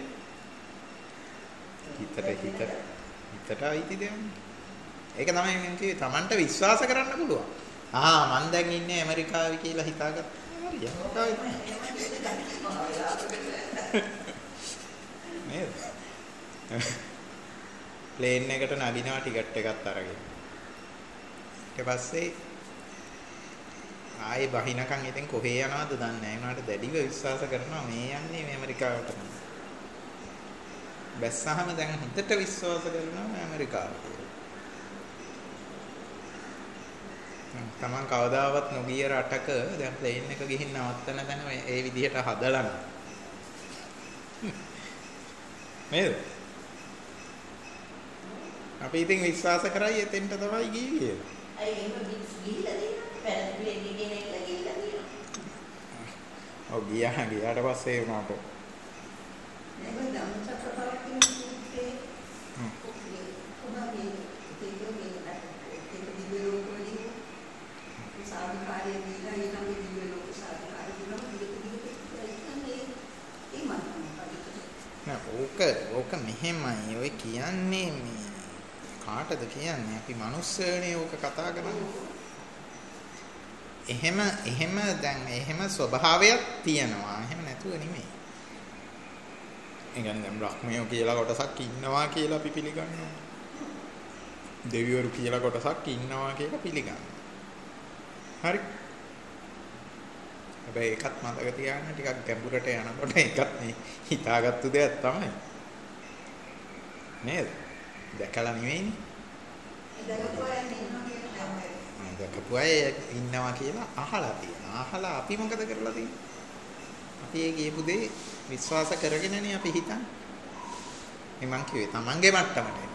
හිතට අයිති දෙයක්. ඒක තමයි මම කිව්වේ Tamanට විශ්වාස කරන්න පුළුවන්. මං දැන් ඉන්නේ ඇමරිකාවේ කියලා හිතාගත්තා. හරි ඇමරිකාවේ. නේද? ප්ලේන් එකට නගිනවා ටිකට් එකත් අරගෙන. ඊට පස්සේ ආයේ බහිනකන් ඉතින් කොහේ යනවද දන්නේ නැහැ. උනාට දැඩිව විශ්වාස කරනවා මේ යන්නේ මේ ඇමරිකාවට. බැස්සහම දැන් හිතට විශ්වාස කරනවා ඇමරිකාවට. තමන් කවදාවත් නොගිය රටක දැන් ප්ලේන් එක ගිහින් නවත්තන තැන ඒ විදිහට හදලා නේද? අපි ඉතින් විශ්වාස කරයි එතෙන්ට තමයි ගියේ කියලා. අය එහෙම ගිහිල්ලා තියෙනවා. පැරදිලේ ගිහින් එකලා ගිහිල්ලා තියෙනවා. ඔව් ගියාට පස්සේ උනාට. මේක ධම්මචක්‍රවර්ති සූත්‍රයේ කොහොමද සාධකාරය දීලා ඊළඟ දිව්‍ය ලෝක සාධකාරය දුන්නා. ඕක මෙහෙමයි. ඔය කියන්නේ මේ කාටද කියන්නේ? අපි මිනිස්සුනේ ඕක කතා කරන්නේ. එහෙම ස්වභාවයක් තියෙනවා. එහෙම නැතුව නෙමෙයි. ඒ කියන්නේ දැන් බ්‍රහ්මයෝ කියලා කොටසක් ඉන්නවා කියලා අපි පිළිගන්නවා. දෙවිවරු කියලා කොටසක් ඉන්නවා කියලා පිළිගන්නවා. හරි. හැබැයි ඒකත් මතක තියාගන්න ටිකක් ගැඹුරට යනකොට ඒකත් මේ හිතාගත්තු දෙයක් තමයි. නේද? දැකලා නෙවෙයිනේ. දැකපු අය ඉන්නවා කියලා අහලා තියෙනවා. අහලා අපි මොකද කරලා තියෙන්නේ? අපි ඒ කියපු දේ විශ්වාස කරගෙනනේ අපි හිතන්නේ. මේ මං කිව්වේ Tamange මට්ටමට එනකොට.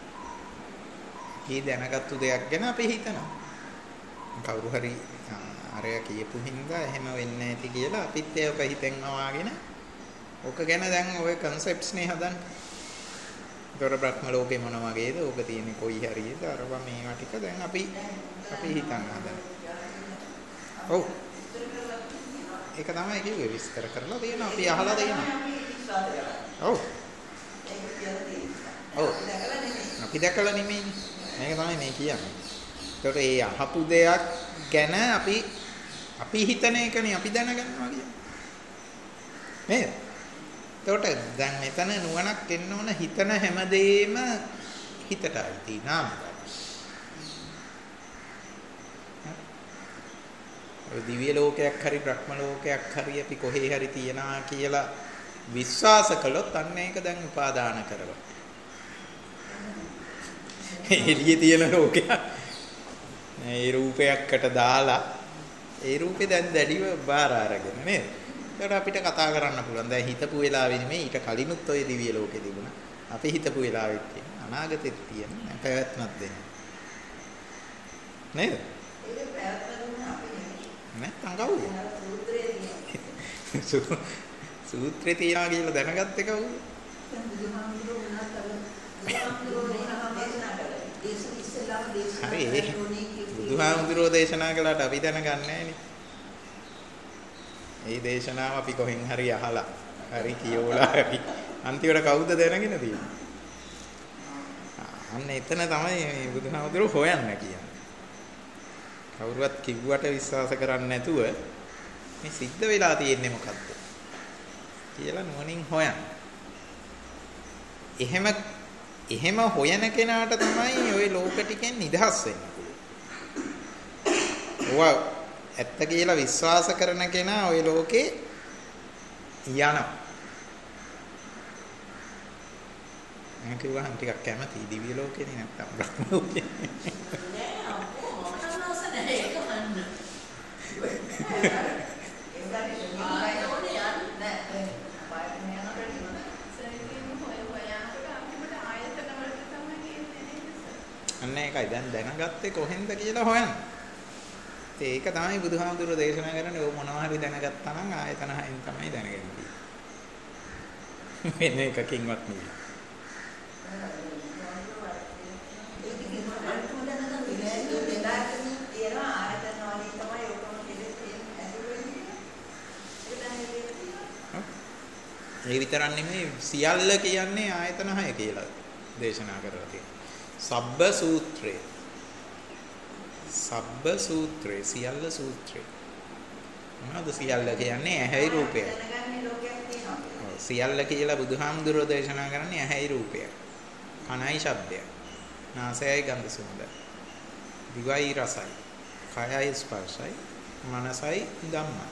මේ දැනගත්තු දෙයක් ගැන අපි හිතනවා. කවුරු හරි අරය කියපු හින්දා එහෙම වෙන්නේ නැති කියලා අපිත් ඒක හිතෙන් අවාගෙන ඕක ගැන දැන් ඔය concepts නේ හදන්නේ. ඒතර බ්‍රහ්ම ලෝකේ මොන වගේද? ඕක තියෙන්නේ කොයි හරියද? අරවා මේවා ටික දැන් අපි හිතන්න හදන්නේ. ඔව්. ඒක තමයි කිව්වේ විස්තර කරලා තියෙනවා අපි අහලා තියෙනවා. ඔව්. ඔව්. අපි දැකලා නෙමෙයි. මේක තමයි මේ කියන්නේ. ඒතකොට ඒ අහපු දෙයක් ගැන අපි හිතන එකනේ අපි දැනගන්නවා කියන්නේ. නේද? එතකොට දැන් මෙතන නුවණක් එන්න ඕන හිතන හැමදේම හිතට අයිති නාම. ඔය දිව්‍ය ලෝකයක් හරි බ්‍රහ්ම ලෝකයක් හරි අපි කොහේ හරි තියනවා කියලා විශ්වාස කළොත් අන්න ඒක දැන් උපාදාන කරගන්න. එළියේ තියෙන ලෝකයක් ඒ රූපයකට දාලා ඒ රූපේ දැන් දැඩිව බාර අරගෙන නේද? ඒකට අපිට කතා කරන්න පුළුවන්. දැන් හිතපු වෙලාවෙ නෙමෙයි ඊට කලිනුත් ඔය දිව්‍ය ලෝකෙ තිබුණා. අපි හිතපු වෙලාවෙත් තියෙන අනාගතෙත් තියෙන පැවැත්මක් දෙන්න. නේද? ඒක පැවැත්ම දුන්නා අපි නෙමෙයි. නැත්තම් කවුද? සූත්‍රයේ තියෙනවා. සූත්‍රේ තියනවා කියලා දැනගත්තේ කවුද? හරි බුදුහාමුදුරුවෝ දේශනා කළාට අපි දැනගන්නේ නැහනේ. ඒ දේශනාව අපි කොහෙන් හරි අහලා හරි කියවලා හරි අන්තිමට කවුද දැනගෙන තියෙන්නේ? අන්න එතන තමයි මේ බුදුහාමුදුරුවෝ හොයන්න කියන්නේ. කවුරුවත් කිව්වට විශ්වාස කරන්නේ නැතුව මේ සිද්ධ වෙලා තියෙන්නේ මොකද්ද කියලා නුවණින් හොයන්න. එහෙම හොයන කෙනාට තමයි ওই ලෝක ටිකෙන් නිදහස් වෙන්න පුළුවන්. ඇත්ත කියලා විශ්වාස කරන කෙනා ওই ලෝකේ යනවා. මම කිව්වහම ටිකක් කැමති දිව්‍ය ලෝකේනේ නැත්තම් බ්‍රහ්ම ලෝකේ. නෑ අපෝ මම නෝස නැහැ ඒක අන්න. අන්න ඒකයි දැන් දැනගත්තේ කොහෙන්ද කියලා හොයන්න. ඒක තමයි බුදුහාමුදුරුවෝ දේශනා කරන්නේ. ඔය මොනවා හරි දැනගත්තා නම් ආයතන හයෙන් තමයි දැනගන්නේ. වෙන එකකින්වත් නෙවෙයි. ඒ විතරක් නෙමෙයි සියල්ල කියන්නේ ආයතන 6 කියලා දේශනා කරලා තියෙනවා. සබ්බ සූත්‍රය. සබ්බ සූත්‍රය සියල්ල සූත්‍රය. මොනවද සියල්ල කියන්නේ? ඇහැයි රූපයයි. සියල්ල කියලා බුදුහාමුදුරුවෝ දේශනා කරන්නේ ඇහැයි රූපයයි. කනයි ශබ්දයයි. නාසයයි ගන්ධ සුවඳයි. දිවයි රසයි. කයයි ස්පර්ශයි. මනසයි ධම්මයි.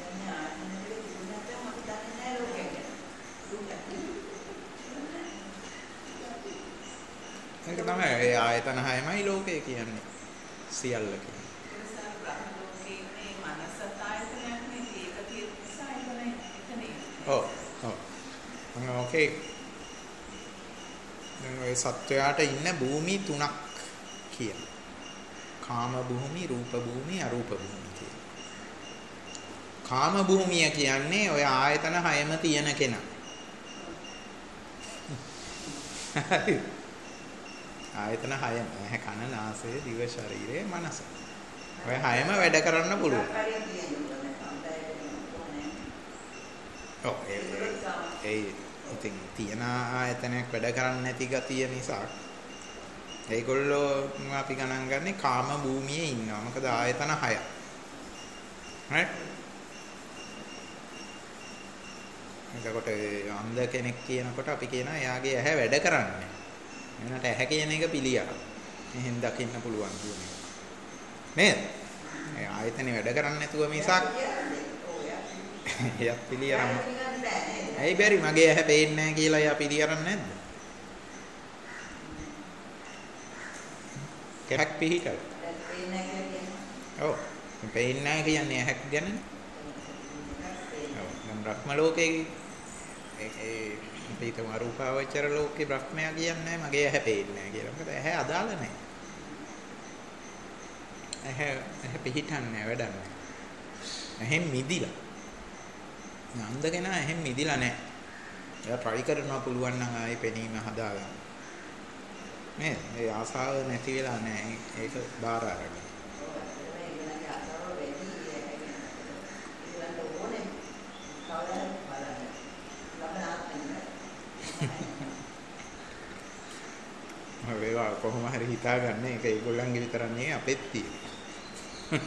ඒක තමයි ඒ ආයතන 6මයි ලෝකය කියන්නේ. සියල්ල කියන්නේ. ඔව්. ඕකේ. දැන් ඔය සත්වයාට ඉන්න භූමි තුනක් කියන. කාම භූමි, රූප භූමි, අරූප භූමි කියන. කාම භූමිය කියන්නේ ඔය ආයතන 6ම තියෙන කෙනා. ආයතන 6ම ඇහැ කන නාසය දිව ශරීරය මනස. ඔය 6ම වැඩ කරන්න පුළුවන්. ඔව් ඒ ඉතින් තියන ආයතනයක් වැඩ කරන්නේ නැති ගතිය නිසා ඒගොල්ලෝ අපි ගණන් ගන්නේ කාම භූමියේ ඉන්නවා. මොකද ආයතන 6ක්. right? එතකොට අන්ධ කෙනෙක් කියනකොට අපි කියනවා එයාගේ ඇහැ වැඩ කරන්නේ. එනට ඇහැ කියන එක පිළියක්. මෙහෙන් දකින්න පුළුවන් කියන එක. නේද? ඒ ආයතනේ වැඩ කරන්නේ නැතුව මිසක් එයත් පිළියරම්. ඇයි බැරි මගේ ඇහැ පේන්නේ නැහැ කියලා එයා පිළියරන්නේ නැද්ද? කෙනෙක් පිළිහිටල්. ඔව්. පේන්නේ නැහැ කියන්නේ ඇහැක් ගැනනේ. ඔව්. නම් බ්‍රහ්ම ලෝකේ ඒ පිටම රූපාවචර ලෝකේ බ්‍රහ්මයා කියන්නේ මගේ ඇහැ පේන්නේ නැහැ කියලා. මොකද ඇහැ අදාළ නැහැ. ඇහැ පිහිටන්නේ වැඩක් නැහැ. ඇහෙන් මිදිලා. නන්ද කෙනා ඇහෙන් මිදිලා නැහැ. එයා try කරනවා පුළුවන් නම් ආයේ පෙනීම හදාගන්න. නේද? ඒ ආසාව නැති වෙලා නැහැ. ඒක බාර අරගෙන. වේවා කොහොම හරි හිතාගන්න ඒක ඒගොල්ලන්ගේ විතරක් නෙවෙයි අපෙත් තියෙන.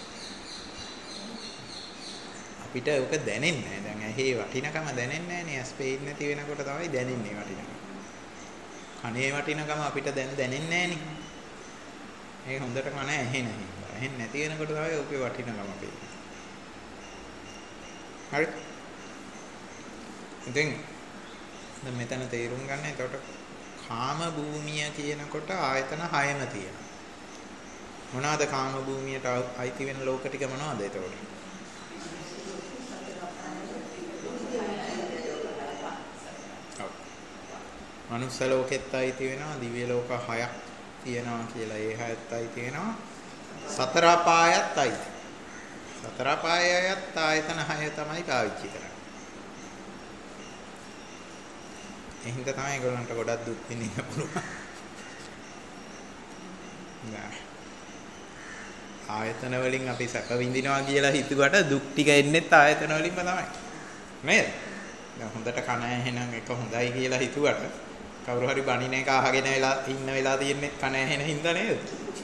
අපිට ඔක දැනෙන්නේ නැහැ. දැන් ඇහි වටිනකම දැනෙන්නේ නැහැ නේ. ඇස් පේන්නේ නැති වෙනකොට තමයි දැනෙන්නේ වටිනකම. කනේ වටිනකම අපිට දැන් දැනෙන්නේ නැහැ නේ. ඒක හොඳට කන ඇහෙන්නේ නැහැ. ඇහෙන්නේ නැති වෙනකොට තමයි ඔකේ වටිනකම පේන්නේ. හරි. ඉතින් දැන් මෙතන තේරුම් ගන්න. එතකොට කාම භූමිය කියනකොට ආයතන 6ම තියෙනවා. මොනවාද කාම භූමියට අයිති වෙන ලෝක ටික මොනවාද එතකොට? ඔව්. මනුස්ස ලෝකෙත් අයිති වෙනවා, දිව්‍ය ලෝක 6ක් තියෙනවා කියලා ඒ 6ත් අයිති වෙනවා. සතර අපායත් අයිති. සතර අපායයත් ආයතන 6 තමයි පාවිච්චි කරන්නේ. එහෙනම් තමයි ඒගොල්ලන්ට ගොඩක් දුක් විඳින්න පුළුවන්. නෑ. ආයතන වලින් අපි සැප විඳිනවා කියලා හිතුවට දුක් ටික එන්නේත් ආයතන වලින්ම තමයි. නේද? දැන් හොඳට කන එහෙනම් එක හොඳයි කියලා හිතුවට කවුරු හරි බණින එක අහගෙන වෙලා ඉන්න වෙලා තියෙන්නේ කන ඇහෙන හින්දා නේද?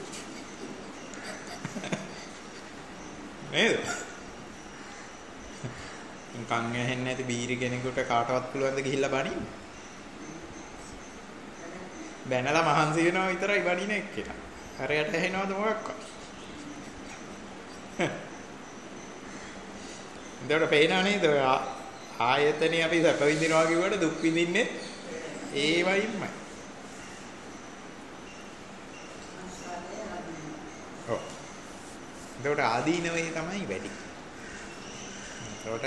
නේද? කන් ඇහෙන්නේ නැති බීරි කෙනෙකුට කාටවත් පුළුවන් ද ගිහිල්ලා බණින්න? බැනලා මහන්සි වෙනවා විතරයි බණින එක්කෙනා. අරයට ඇහෙනවද මොකක්වත්? එතකොට පේනව නේද? ආයතනේ අපි සැප විඳිනවා කියුවට දුක් විඳින්නේ ඒවයින්මයි. ඔව්. එතකොට ආදීනවේ තමයි වැඩි. එතකොට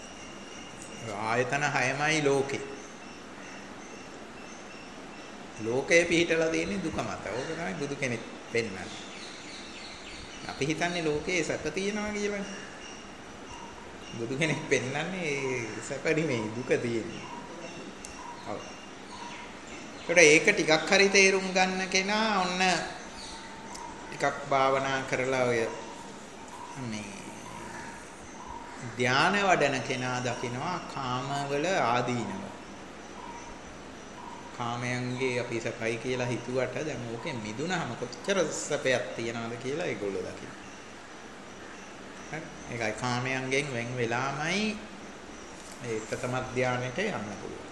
ආයතන 6මයි ලෝකේ. ලෝකේ පිහිටලා තියෙන්නේ දුක මත. ඕක තමයි බුදු කෙනෙක් පෙන්නන්නේ. අපි හිතන්නේ ලෝකේ සැප තියෙනවා කියලා. බුදු කෙනෙක් පෙන්නන්නේ සැප නෙමෙයි දුක තියෙන්නේ. ඔව්. ඒක ටිකක් හරි තේරුම් ගන්න කෙනා ඔන්න ටිකක් භාවනා කරලා ඔය මේ ධානය වඩන කෙනා දකිනවා කාමවල ආදීනව. කාමයන්ගේ අපි සැපයි කියලා හිතුවට දැන් ඕකෙන් මිදුනහම කොච්චර සැපයක් තියනවද කියලා ඒගොල්ලෝ දකිනවා. ඒකයි කාමයන්ගෙන් වෙන් වෙලාමයි ඒ ප්‍රථම ධානයට යන්න පුළුවන්.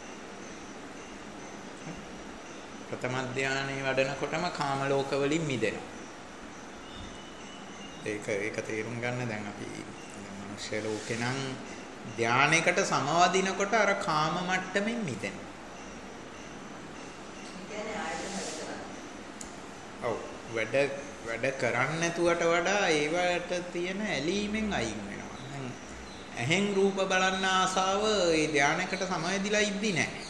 ප්‍රථම ධානයේ වඩනකොටම කාම ලෝක වලින් මිදෙනවා. ඒක තේරුම් ගන්න දැන් අපි මනුෂ්‍ය ලෝකේ නම් ධානයකට සමවදිනකොට අර කාම මට්ටමින් මිදෙනවා. ඔව් වැඩ කරන්නේ නැතුවට වඩා ඒවට තියෙන ඇලීමෙන් අයින් වෙනවා. දැන් ඇහෙන් රූප බලන්න ආසාව ඒ ධානයකට සමවැදිලා ඉද්දි නැහැ.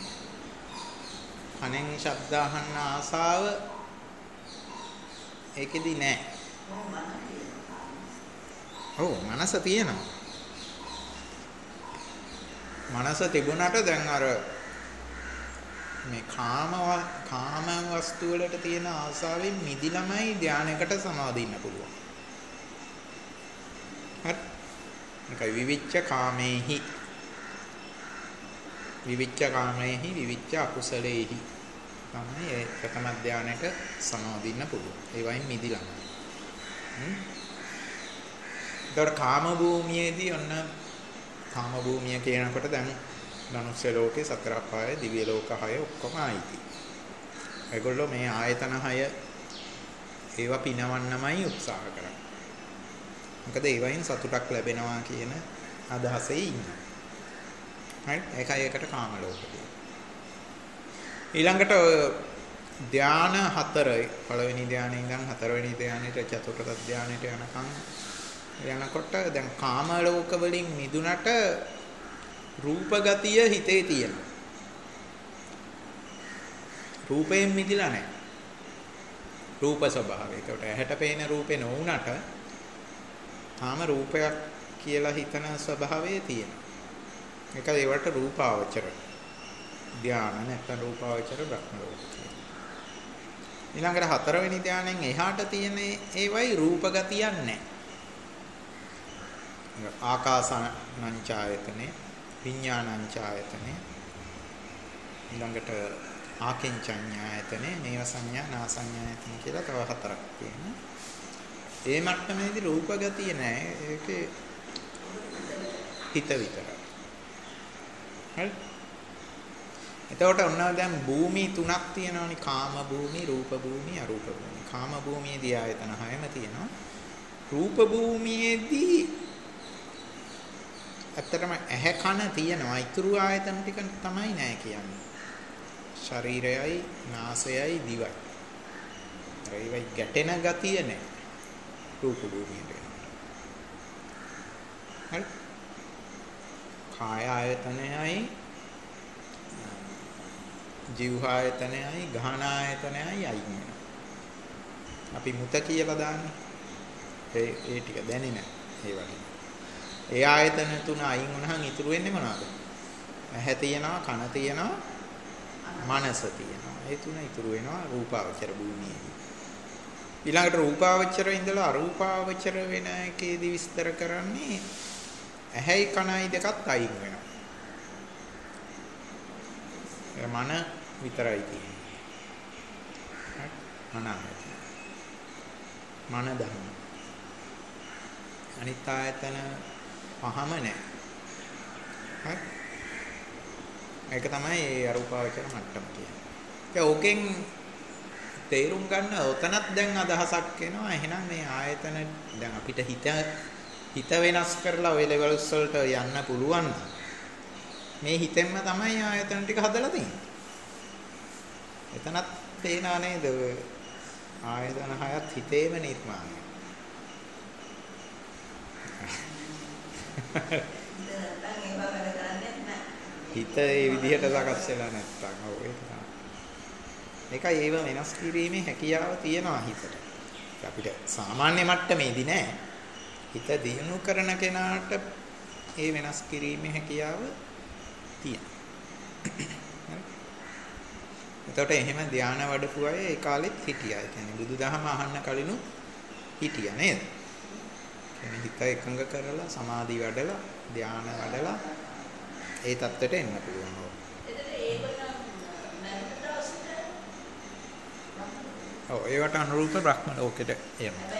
කනෙන් ශබ්ද අහන්න ආසාව ඒකෙදි නැහැ. ඔව් මනස තියෙනවා. මනස තිබුණාට දැන් අර මේ කාම වස්තු වලට තියෙන ආසාවෙන් මිදිලමයි ධානයකට සමාදින්න පුළුවන්. හරි. ඒකයි විවිච්ඡ කාමේහි විවිච්ඡ අකුසලේහි තමයි ඒ ප්‍රථම ධානයට සමාදින්න පුළුවන්. ඒ වයින් මිදිලමයි. ඒතර කාම භූමියේදී ඔන්න කාම භූමිය කියනකොට දැන් මනුෂ්‍ය ලෝකේ සතර අපාය දිව්‍ය ලෝක 6 ඔක්කොම ආйти. ඒගොල්ලෝ මේ ආයතන 6 ඒවා පිනවන්නමයි උත්සාහ කරන්නේ. මොකද ඒවයින් සතුටක් ලැබෙනවා කියන අදහසේ ඉන්නවා. හරි? ඒකයි ඒකට කාම ලෝක කියන්නේ. ඊළඟට ධාන 4 පළවෙනි ධානයේ ඉඳන් හතරවෙනි ධානයට චතුර්ථ ධානයට යනකොට දැන් කාම ලෝක වලින් මිදුනට රූප ගතිය හිතේ තියෙනවා. රූපයෙන් මිදිලා නැහැ. රූප ස්වභාවය. ඒකට ඇහැට පේන රූපේ නොවුනට තාම රූපයක් කියලා හිතන ස්වභාවය තියෙනවා. ඒක ඒවට රූපාවචර ධාන නැත්නම් රූපාවචර බ්‍රහ්ම ලෝක. ඊළඟට හතරවෙනි ධානයෙන් එහාට තියෙන ඒවයි රූප ගතියක් නැහැ. ආකාසානංචායතනේ විඥානංචායතනේ ඊළඟට ආකින්චඤ්ඤායතනේ නේව සංඥා නාසඤ්ඤායතන කියලා තව හතරක් තියෙනවා. ඒ මට්ටමේදී රූප ගතිය නැහැ. ඒකේ හිත විතරයි. හරි. එතකොට ඔන්න දැන් භූමි තුනක් තියෙනවානේ. කාම භූමි, රූප භූමි, අරූප භූමි. කාම භූමියේදී ආයතන 6ම තියෙනවා. රූප භූමියේදී ඇත්තටම ඇහැ කන තියෙනවා. ඊතුරු ආයතන ටික තමයි නැහැ කියන්නේ. ශරීරයයි, නාසයයි, දිවයි. ඒවයි ගැටෙන ගතිය නැහැ. රූප භූමියේ. හරි. කාය ආයතනයයි, ජීව ආයතනයයි, ගහන ආයතනයයි අයින් වෙනවා. අපි මුත කියලා දාන්නේ. ඒ ටික දැනෙන ඒ වගේ. ඒ ආයතන තුන අයින් වුණාම ඉතුරු වෙන්නේ මොනවද? ඇහැ තියෙනවා, කන තියෙනවා, මනස තියෙනවා. ඒ තුන ඉතුරු වෙනවා රූපාවචර භූමියේ. ඊළඟට රූපාවචර ඉඳලා අරූපාවචර වෙන එකේදී විස්තර කරන්නේ ඇහැයි කනයි දෙකත් අයින් වෙනවා. මන විතරයි තියෙන්නේ. මන ආයතන. මන ධර්ම. අනිත් ආයතන පහම නැහැ. හරි. ඒක තමයි අරූපාවචර මට්ටම කියන්නේ. ඒ ඕකෙන් තේරුම් ගන්න ඔතනත් දැන් අදහසක් එනවා. එහෙනම් මේ ආයතන දැන් අපිට හිත වෙනස් කරලා ওই ලෙවල්ස් වලට යන්න පුළුවන්. මේ හිතෙන්ම තමයි ආයතන ටික හදලා තියෙන්නේ. එතනත් තේනා නේද? ආයතන හයත් හිතේම නිර්මාණය. හිත ඒ විදිහට සකස් වෙලා නැත්තම් ඔව් ඒක තමයි. ඒකයි ඒව වෙනස් කිරීමේ හැකියාව තියෙනවා හිතට. අපිට සාමාන්‍ය මට්ටමේදී නෑ. හිත දියුණු කරන කෙනාට ඒ වෙනස් කිරීමේ හැකියාව තියෙනවා. එතකොට එහෙම ධානය වඩපු අය ඒ කාලෙත් හිටියා. ඒ කියන්නේ බුදුදහම අහන්න කලිනු හිටියා නේද? කියන්නේ හිත එකඟ කරලා සමාධි වඩලා ධානය වඩලා ඒ தත්ත්වයට එන්න පුළුවන්. ඔව් ඒවට අනුරූප බ්‍රහ්ම ලෝකෙට එනවා.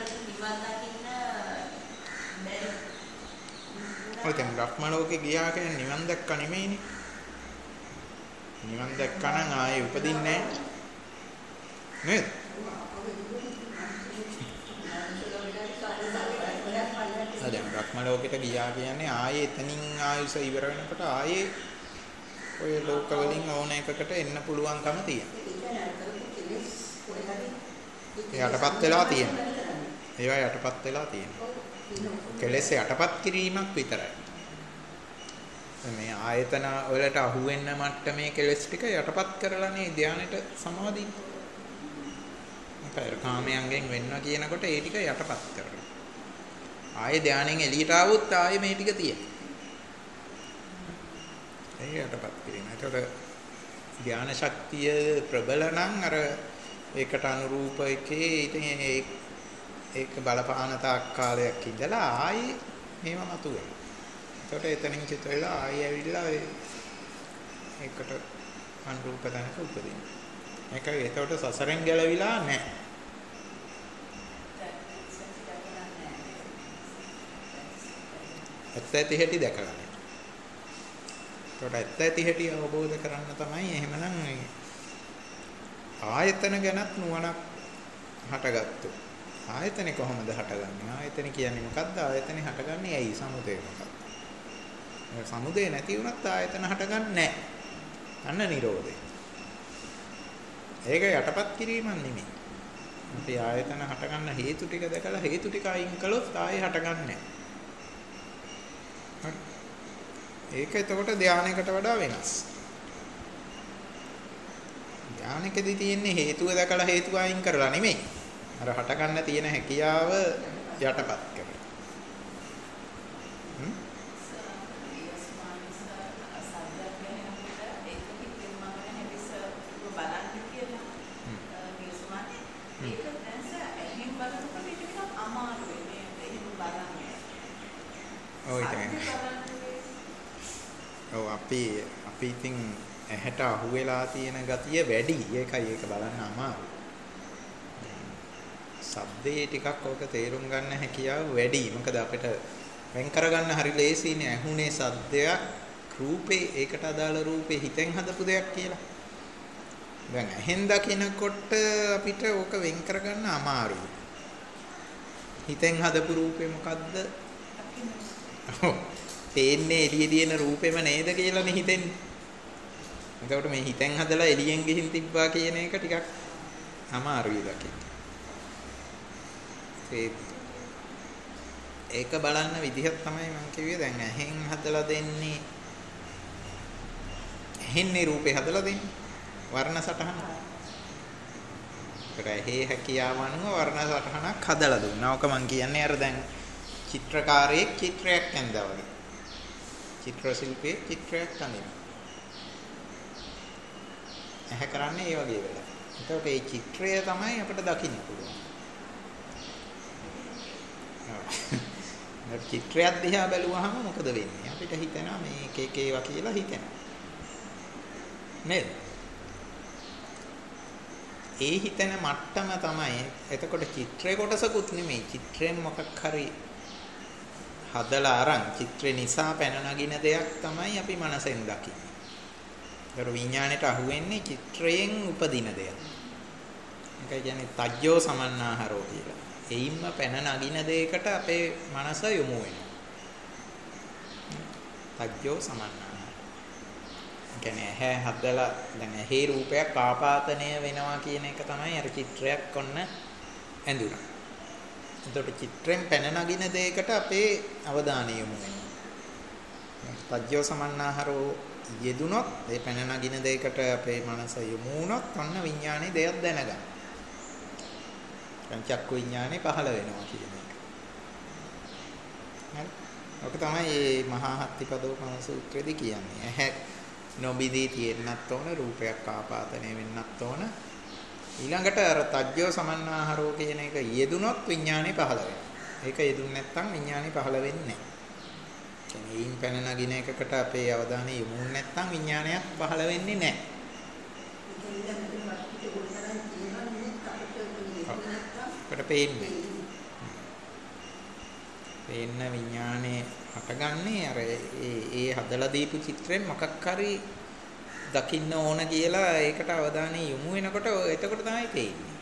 ඔය දැන් බ්‍රහ්ම ලෝකේ ගියා කියන්නේ නිවන් දැක්ක නෙමෙයිනේ. නිවන් දැක්කා නම් ආයේ උපදින්නේ නැහැ. නේද? දැන් බ්‍රහ්ම ලෝකෙට ගියා කියන්නේ ආයේ එතනින් ආයුෂ ඉවර වෙනකොට ආයේ ඔය ලෝක වලින් ඕන එකකට එන්න පුළුවන්කම තියෙනවා. යටපත් වෙලා තියෙනවා. ඒවා යටපත් වෙලා තියෙනවා. කෙලෙස් යටපත් කිරීමක් විතරයි. මේ ආයතන වලට අහු වෙන්න මට්ටමේ කෙලෙස් ටික යටපත් කරලානේ ධානයට සමාධි. ඒකයි කාමයන්ගෙන් වෙන්නවා කියනකොට ඒ ටික යටපත් කරනවා. ආයේ ධානයෙන් එළියට ආවොත් ආයේ මේ ටික තියෙනවා. ඒක යටපත් කිරීම. ඒකට ධාන ශක්තිය ප්‍රබල නම් අර ඒකට අනුරූප එකේ ඉතින් ඒක බලපාන තාක් කාලයක් ඉඳලා ආයේ මේව මතුවෙනවා. ඒකට එතනින් චිත වෙලා ආයේ ඇවිල්ලා ඒකට අනුරූප තැනක උපදිනවා. ඒකයි ඒකට සසරෙන් ගැලවිලා නැහැ. ඇත්ත ඇති දැකලා නැහැ. ඒකට ඇත්ත ඇති අවබෝධ කරන්න තමයි එහෙමනම් ආයතන ගැනත් නුවණක් හටගත්තොත්. ආයතනේ කොහොමද හටගන්නේ? ආයතන කියන්නේ මොකද්ද? ආයතනේ හටගන්නේ ඇයි? සමුදය මොකක්ද? සමුදය නැති වුණත් ආයතන හටගන්නේ නැහැ. අන්න නිරෝධය. ඒක යටපත් කිරීමක් නෙමෙයි. අපි ආයතන හටගන්න හේතු ටික දැකලා හේතු ටික අයින් කළොත් ආයෙ හටගන්නේ නැහැ. ඒක එතකොට ධානයකට වඩා වෙනස්. ධානයකදී තියෙන්නේ හේතුව දැකලා හේතුව අයින් කරලා නෙමෙයි. අර හට ගන්න තියෙන හැකියාව යටපත් කරලා. ඔව් අපි ඉතින් ඇහැට අහුවෙලා තියෙන ගතිය වැඩි. ඒකයි ඒක බලන්න අමාරු. ශබ්දේ ටිකක් ඕක තේරුම් ගන්න හැකියාව වැඩි. මොකද අපිට වෙන් කරගන්න හරි ලේසිනේ ඇහුනේ ශබ්දයක් රූපේ ඒකට අදාළ රූපේ හිතෙන් හදපු දෙයක් කියලා. දැන් ඇහෙන් දකිනකොට අපිට ඕක වෙන් කරගන්න අමාරුයි. හිතෙන් හදපු රූපේ මොකද්ද? ඔව්. තේන්නේ එළියේ තියෙන රූපෙම නේද කියලානේ හිතෙන්නේ. එතකොට මේ හිතෙන් හදලා එළියෙන් ගිහින් තිබ්බා කියන එක ටිකක් අමාරුයි දකින්න. ඒක බලන්න විදිහක් තමයි මම කිව්වේ. දැන් ඇහෙන් හදලා දෙන්නේ ඇහෙන්නේ රූපේ හදලා දෙන්නේ වර්ණ සටහන. ඒක ඇහි හැකියාව අනුව වර්ණ සටහනක් හදලා දුන්නා. ඔක මම කියන්නේ අර දැන් චිත්‍රකාරයෙක් චිත්‍රයක් ඇඳලා වගේ. චිත්‍ර ශිල්පයේ චිත්‍රයක් අඳිනවා. ඇහැ කරන්නේ ඒ වගේ වෙලා. එතකොට මේ චිත්‍රය තමයි අපිට දකින්න පුළුවන්. චිත්‍රයක් දිහා බැලුවහම මොකද වෙන්නේ? අපිට හිතෙනවා මේ එක එක ඒවා කියලා හිතෙනවා. නේද? ඒ හිතන මට්ටම තමයි. එතකොට චිත්‍රේ කොටසකුත් නෙමෙයි. චිත්‍රයෙන් මොකක් හරි හදලා අරන් චිත්‍රේ නිසා පැන නගින දෙයක් තමයි අපි මනසෙන් දකින්නේ. ඒතර විඥාණයට අහු වෙන්නේ චිත්‍රයෙන් උපදින දෙයක්. ඒකයි කියන්නේ තජ්ජෝ සමන්නාහරෝ කියලා. එයින්ම පැන නගින දෙයකට අපේ මනස යොමු වෙනවා. තජ්ජෝ සමන්නාහර. කියන්නේ ඇහැ හදලා දැන් ඇහි රූපයක් ආපාතනය වෙනවා කියන එක තමයි අර චිත්‍රයක් ඔන්න ඇඳුනා. එතකොට චිත්‍රයෙන් පැන නගින දෙයකට අපේ අවධානය යොමු වෙනවා. තජ්ජෝ සමන්නාහරෝ යෙදුනොත් ඒ පැන නගින දෙයකට අපේ මනස යොමු වුණොත් අන්න විඥානේ දෙයක් දැනගන්න. චක්කු විඥානේ පහළ වෙනවා කියන එක. හරි. ඔක තමයි මේ මහා හත්තිපදෝපම සූත්‍රයේදී කියන්නේ. ඇහැ නොබිදී තියෙන්නත් ඕන, රූපයක් ආපාදනය වෙන්නත් ඕන. ඊළඟට අර තජ්ජෝ සමන්නාහරෝ කියන එක යෙදුනොත් විඥානේ පහළ වෙනවා. ඒක යෙදුන්නේ නැත්නම් විඥානේ පහළ වෙන්නේ නැහැ. කියන්නේ ඊයින් පැන නගින එකකට අපේ අවධානය යොමු නැත්නම් විඥානයක් පහළ වෙන්නේ නැහැ. අපිට පේන්න විඥානේ හටගන්නේ අර ඒ හදලා දීපු චිත්‍රයෙන් මොකක් හරි දකින්න ඕන කියලා ඒකට අවධානය යොමු වෙනකොට එතකොට තමයි පේන්නේ.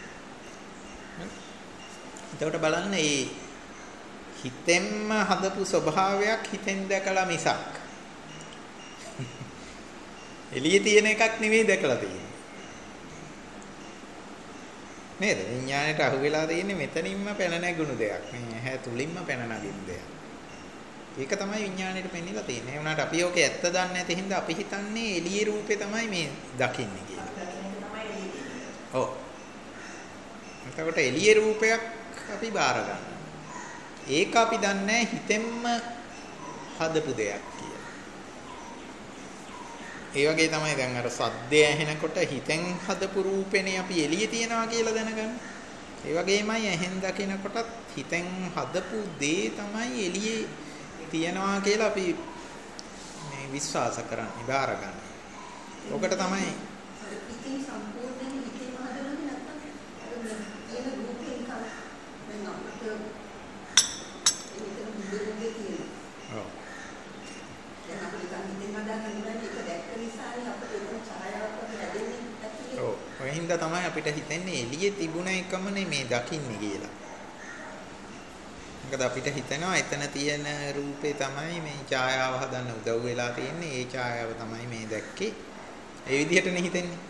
එතකොට බලන්න මේ හිතෙන්ම හදපු ස්වභාවයක් හිතෙන් දැකලා මිසක් එළියේ තියෙන එකක් නෙවෙයි දැකලා තියෙන්නේ. නේද? විඥාණයට අහු වෙලා තියෙන්නේ මෙතනින්ම පැන නැගුණු දෙයක්. මේ ඇහැ තුලින්ම පැන නගින දෙයක්. ඒක තමයි විඥාණයට පෙන්නලා තියෙන්නේ. ඒ වුණාට අපි ඕකේ ඇත්ත දන්නේ නැති හින්දා අපි හිතන්නේ එළියේ රූපේ තමයි මේ දකින්නේ කියලා. ඔව්. එතකොට එළියේ රූපයක් අපි බාර ගන්නවා. ඒක අපි දන්නේ හිතෙන්ම හදපු දෙයක් කියලා. ඒ වගේ තමයි දැන් අර සද්දය ඇහෙනකොට හිතෙන් හදපු රූපේනේ අපි එළියේ තියනවා කියලා දැනගන්නේ. ඒ වගේමයි ඇහෙන් දකිනකොටත් හිතෙන් හදපු දේ තමයි එළියේ තියනවා කියලා අපි මේ විශ්වාස කරන්නේ, බාර ගන්න. ඔකට තමයි ඉතින් සම්පූර්ණයෙන් හිතේම හදනවද නැත්නම් අර තියෙන රූපේ එක දැන් අපිට ඒක මුදුනේ තියෙනවා. ඔව්. දැන් අපිට හිතෙන් හදාගන්න ඒක දැක්ක නිසා අපිට ඒක ඡායාවක් වගේ හැදෙන්නේ නැති. ඔව්. ඔය හින්දා තමයි අපිට හිතෙන්නේ එළියේ තිබුණ එකම නෙමේ දකින්නේ කියලා. මොකද අපිට හිතෙනවා එතන තියෙන රූපේ තමයි මේ ඡායාව හදන්න උදව් වෙලා තියෙන්නේ. ඒ ඡායාව තමයි මේ දැක්කේ. ඒ විදිහටනේ හිතෙන්නේ.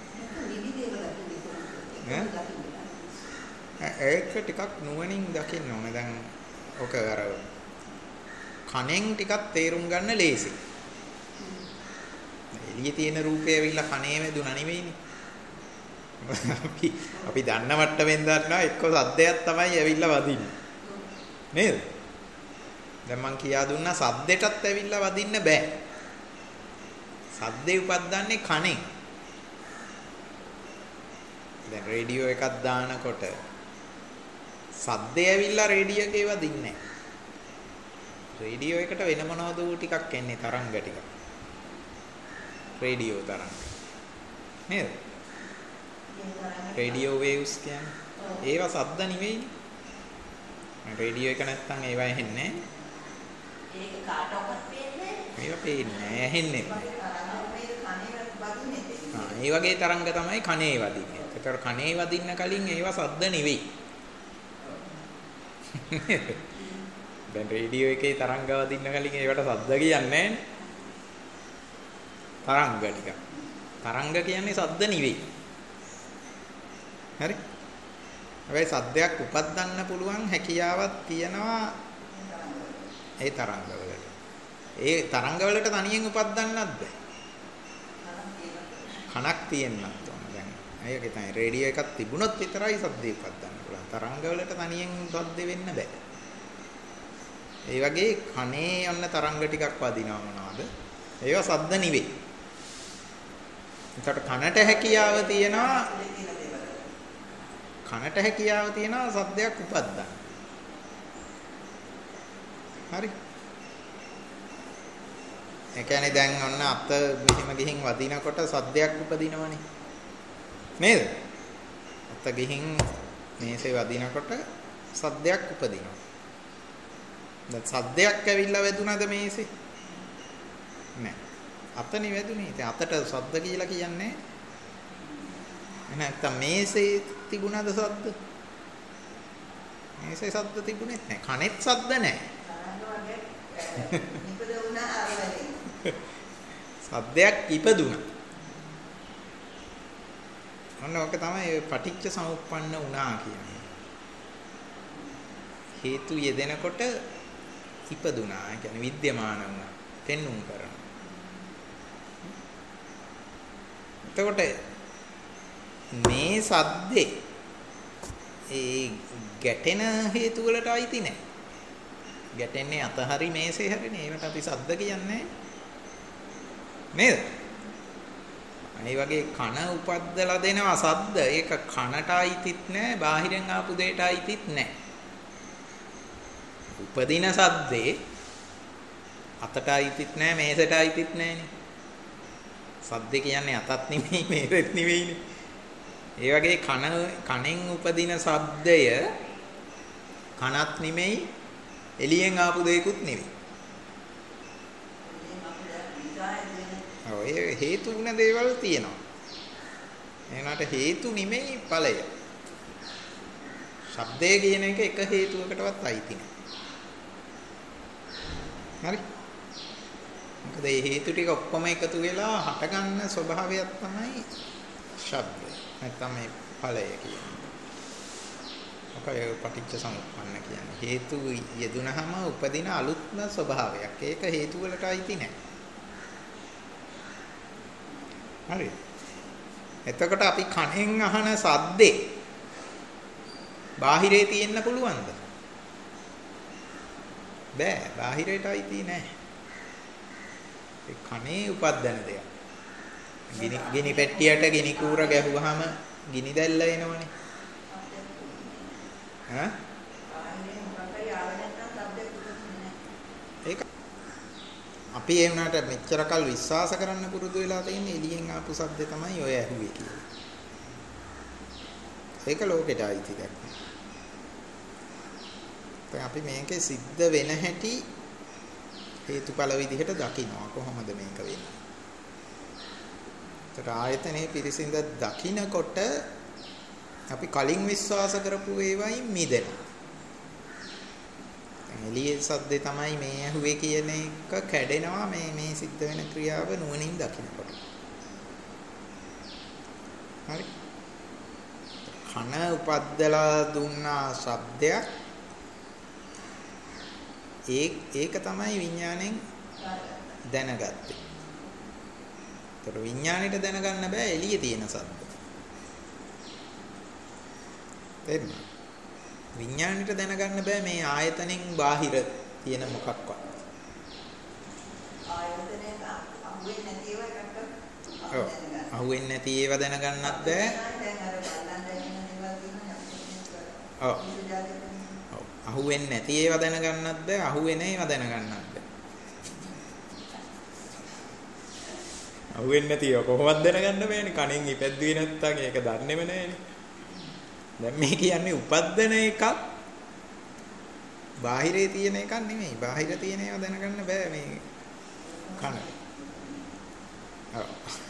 ඒක ටිකක් නුවණින් දකින්න ඕනේ. දැන් ඔක අර කණෙන් ටිකක් තේරුම් ගන්න ලේසි. එළියේ තියෙන රූපය ඇවිල්ලා කණේ වැදුනා නෙවෙයිනේ. අපි දන්න මට්ටමින් දන්නවා එක්ක සද්දයක් තමයි ඇවිල්ලා වදින්නේ. නේද? දැන් මං කියා දුන්නා සද්දෙටත් ඇවිල්ලා වදින්න බෑ. සද්දේ උපද්දන්නේ කණෙන්. දැන් රේඩියෝ එකක් දානකොට සද්දේ ඇවිල්ලා රේඩියෝ එකේ වදින්නේ නැහැ. රේඩියෝ එකට වෙන මොනවද ටිකක් එන්නේ තරංග ටිකක්. රේඩියෝ තරංග. නේද? රේඩියෝ වේව්ස් කියන්නේ. ඒවා සද්ද නෙවෙයි. රේඩියෝ එක නැත්තම් ඒවා ඇහෙන්නේ නැහැ. ඒක කාටවත් පේන්නේ නැහැ. ඒවා පේන්නේ නැහැ, ඇහෙන්නේ නැහැ. ඒ වගේ තරංග තමයි කනේ වදින්නේ. ඒතර කනේ වදින්න කලින් ඒවා සද්ද නෙවෙයි. දැන් රේඩියෝ එකේ තරංග වදින්න කලින් ඒවට සද්ද කියන්නේ තරංග ටික. තරංග කියන්නේ සද්ද නෙවෙයි. හරි? හැබැයි සද්දයක් උපදින්න පුළුවන් හැකියාවක් තියෙනවා ඒ තරංගවලට. ඒ තරංගවලට තනියෙන් උපදින්නත් බෑ. කණක් තියෙන්නත් ඕන. දැන් ඒකේ තමයි රේඩියෝ එකක් තිබුණොත් විතරයි සද්දේ උපදින්න පුළුවන්. තරංගවලට තනියෙන් සද්ද වෙන්න බෑ. ඒ වගේ කනේ යන තරංග ටිකක් වදිනවා මොනවාද? ඒවා සද්ද නෙවෙයි. ඒකට කනට හැකියාව තියෙනවා. කනට හැකියාව තියෙනවා සද්දයක් උපදින්න. හරි. ඒ කියන්නේ දැන් ඔන්න අත මෙහෙම ගිහින් වදිනකොට සද්දයක් උපදිනවනේ. නේද? අත ගිහින් මේසේ වදිනකොට සද්දයක් උපදිනවා. දැන් සද්දයක් ඇවිල්ලා වැදුනද මේසේ? නෑ. අතනේ වැදුනේ. ඉතින් අතට සද්ද කියලා කියන්නේ නැත්නම් මේසේ තිබුණාද සද්ද? මේසේ සද්ද තිබුණෙත් නෑ. කනෙත් සද්ද නෑ. සද්දයක් ඉපදුණා. ඔන්න ඔක තමයි පටිච්ච සමුප්පන්න වුණා කියන්නේ. හේතු යෙදෙනකොට ඉපදුණා. ඒ කියන්නේ විද්‍යමාන වුණා. පෙන්눔 කරනවා. එතකොට මේ සද්දේ ඒ ගැටෙන හේතු වලට අයිති නැහැ. ගැටෙන්නේ අතහරි මේසේ හරිනේ. ඒවට අපි සද්ද කියන්නේ නේද? ඒ වගේ කන උපද්දලා දෙනවා සද්ද. ඒක කනට අයිතිත් නැහැ, බාහිරෙන් ආපු දෙයට අයිතිත් නැහැ. උපදින සද්දේ අතට අයිතිත් නැහැ, මේසට අයිතිත් නැහැනේ. සද්ද කියන්නේ අතත් නෙමෙයි, මේසෙත් නෙමෙයිනේ. ඒ වගේ කනෙන් උපදින ශබ්දය කනත් නෙමෙයි, එළියෙන් ආපු දෙයක්ුත් නෙමෙයි. ඔය හේතු වුණ දේවල් තියෙනවා. එනකට හේතු නෙමෙයි ඵලය. ශබ්දය කියන එක හේතුවකටවත් අයිති නෑ. හරි. මොකද මේ හේතු ටික ඔක්කොම එකතු වෙලා හටගන්න ස්වභාවයක් තමයි ශබ්දය. නැත්නම් මේ ඵලය කියන්නේ. ඔකයි පටිච්ච සමුප්පන්න කියන්නේ. හේතු යෙදුනහම උපදින අලුත්ම ස්වභාවයක්. ඒක හේතු වලට අයිති නෑ. හරි. එතකොට අපි කනෙන් අහන සද්දේ බාහිරේ තියෙන්න පුළුවන්ද? බෑ. බාහිරයට අයිති නෑ. ඒ කනේ උපද්දන දෙයක්. ගිනි පෙට්ටියට ගිනි කූර ගැහුවාම ගිනි දැල්ල එනවනේ. ඈ? ඒක අපි ඒ වුණාට මෙච්චර කල් විශ්වාස කරන්න පුරුදු වෙලා තියෙන්නේ එළියෙන් ආපු සද්ද තමයි ඔය ඇහුවේ කියලා. ඒක ලෝකෙට අයිති දෙයක්. දැන් අපි මේකේ සිද්ධ වෙන හැටි හේතුඵල විදිහට දකිනවා. කොහොමද මේක වෙන්නේ? ඒතර ආයතනේ පිරිසිඳ දකින්නකොට අපි කලින් විශ්වාස කරපු ඒවායින් මිදෙනවා. එළියේ සද්දේ තමයි මේ ඇහුවේ කියන එක කැඩෙනවා මේ සිද්ධ වෙන ක්‍රියාව නුවණින් දකිනකොට. හරි. කන උපද්දලා දුන්නා ශබ්දයක් ඒක තමයි විඥාණයෙන් දැනගත්තේ. ඒතර විඥාණයට දැනගන්න බෑ එළියේ තියෙන ශබ්ද. තේරුණා? විඥාණයට දැනගන්න බෑ මේ ආයතනෙන් බාහිර තියෙන මොකක්වත්. ආයතනයක අහුවෙන්නේ නැති ඒවා එකක් දැනගන්න. ඔව්. අහුවෙන්නේ නැති ඒවා දැනගන්නත් බෑ. දැන් අර බලන්න දැනෙන දේවල් තියෙනවා. ඔව්. ඔව්. අහුවෙන්නේ නැති ඒවා දැනගන්නත් බෑ. අහුවෙන ඒවා දැනගන්නත් බෑ. අහුවෙන්නේ නැති ඒවා කොහොමද දැනගන්න බෑනේ? කණෙන් ඉපැද්දුවේ නැත්තම් ඒක දන්නේම නෑනේ. දැන් මේ කියන්නේ උපද්දන එකක් බාහිරේ තියෙන එකක් නෙමෙයි. බාහිර තියෙන ඒවා දැනගන්න බෑ මේ කන. ඔව්.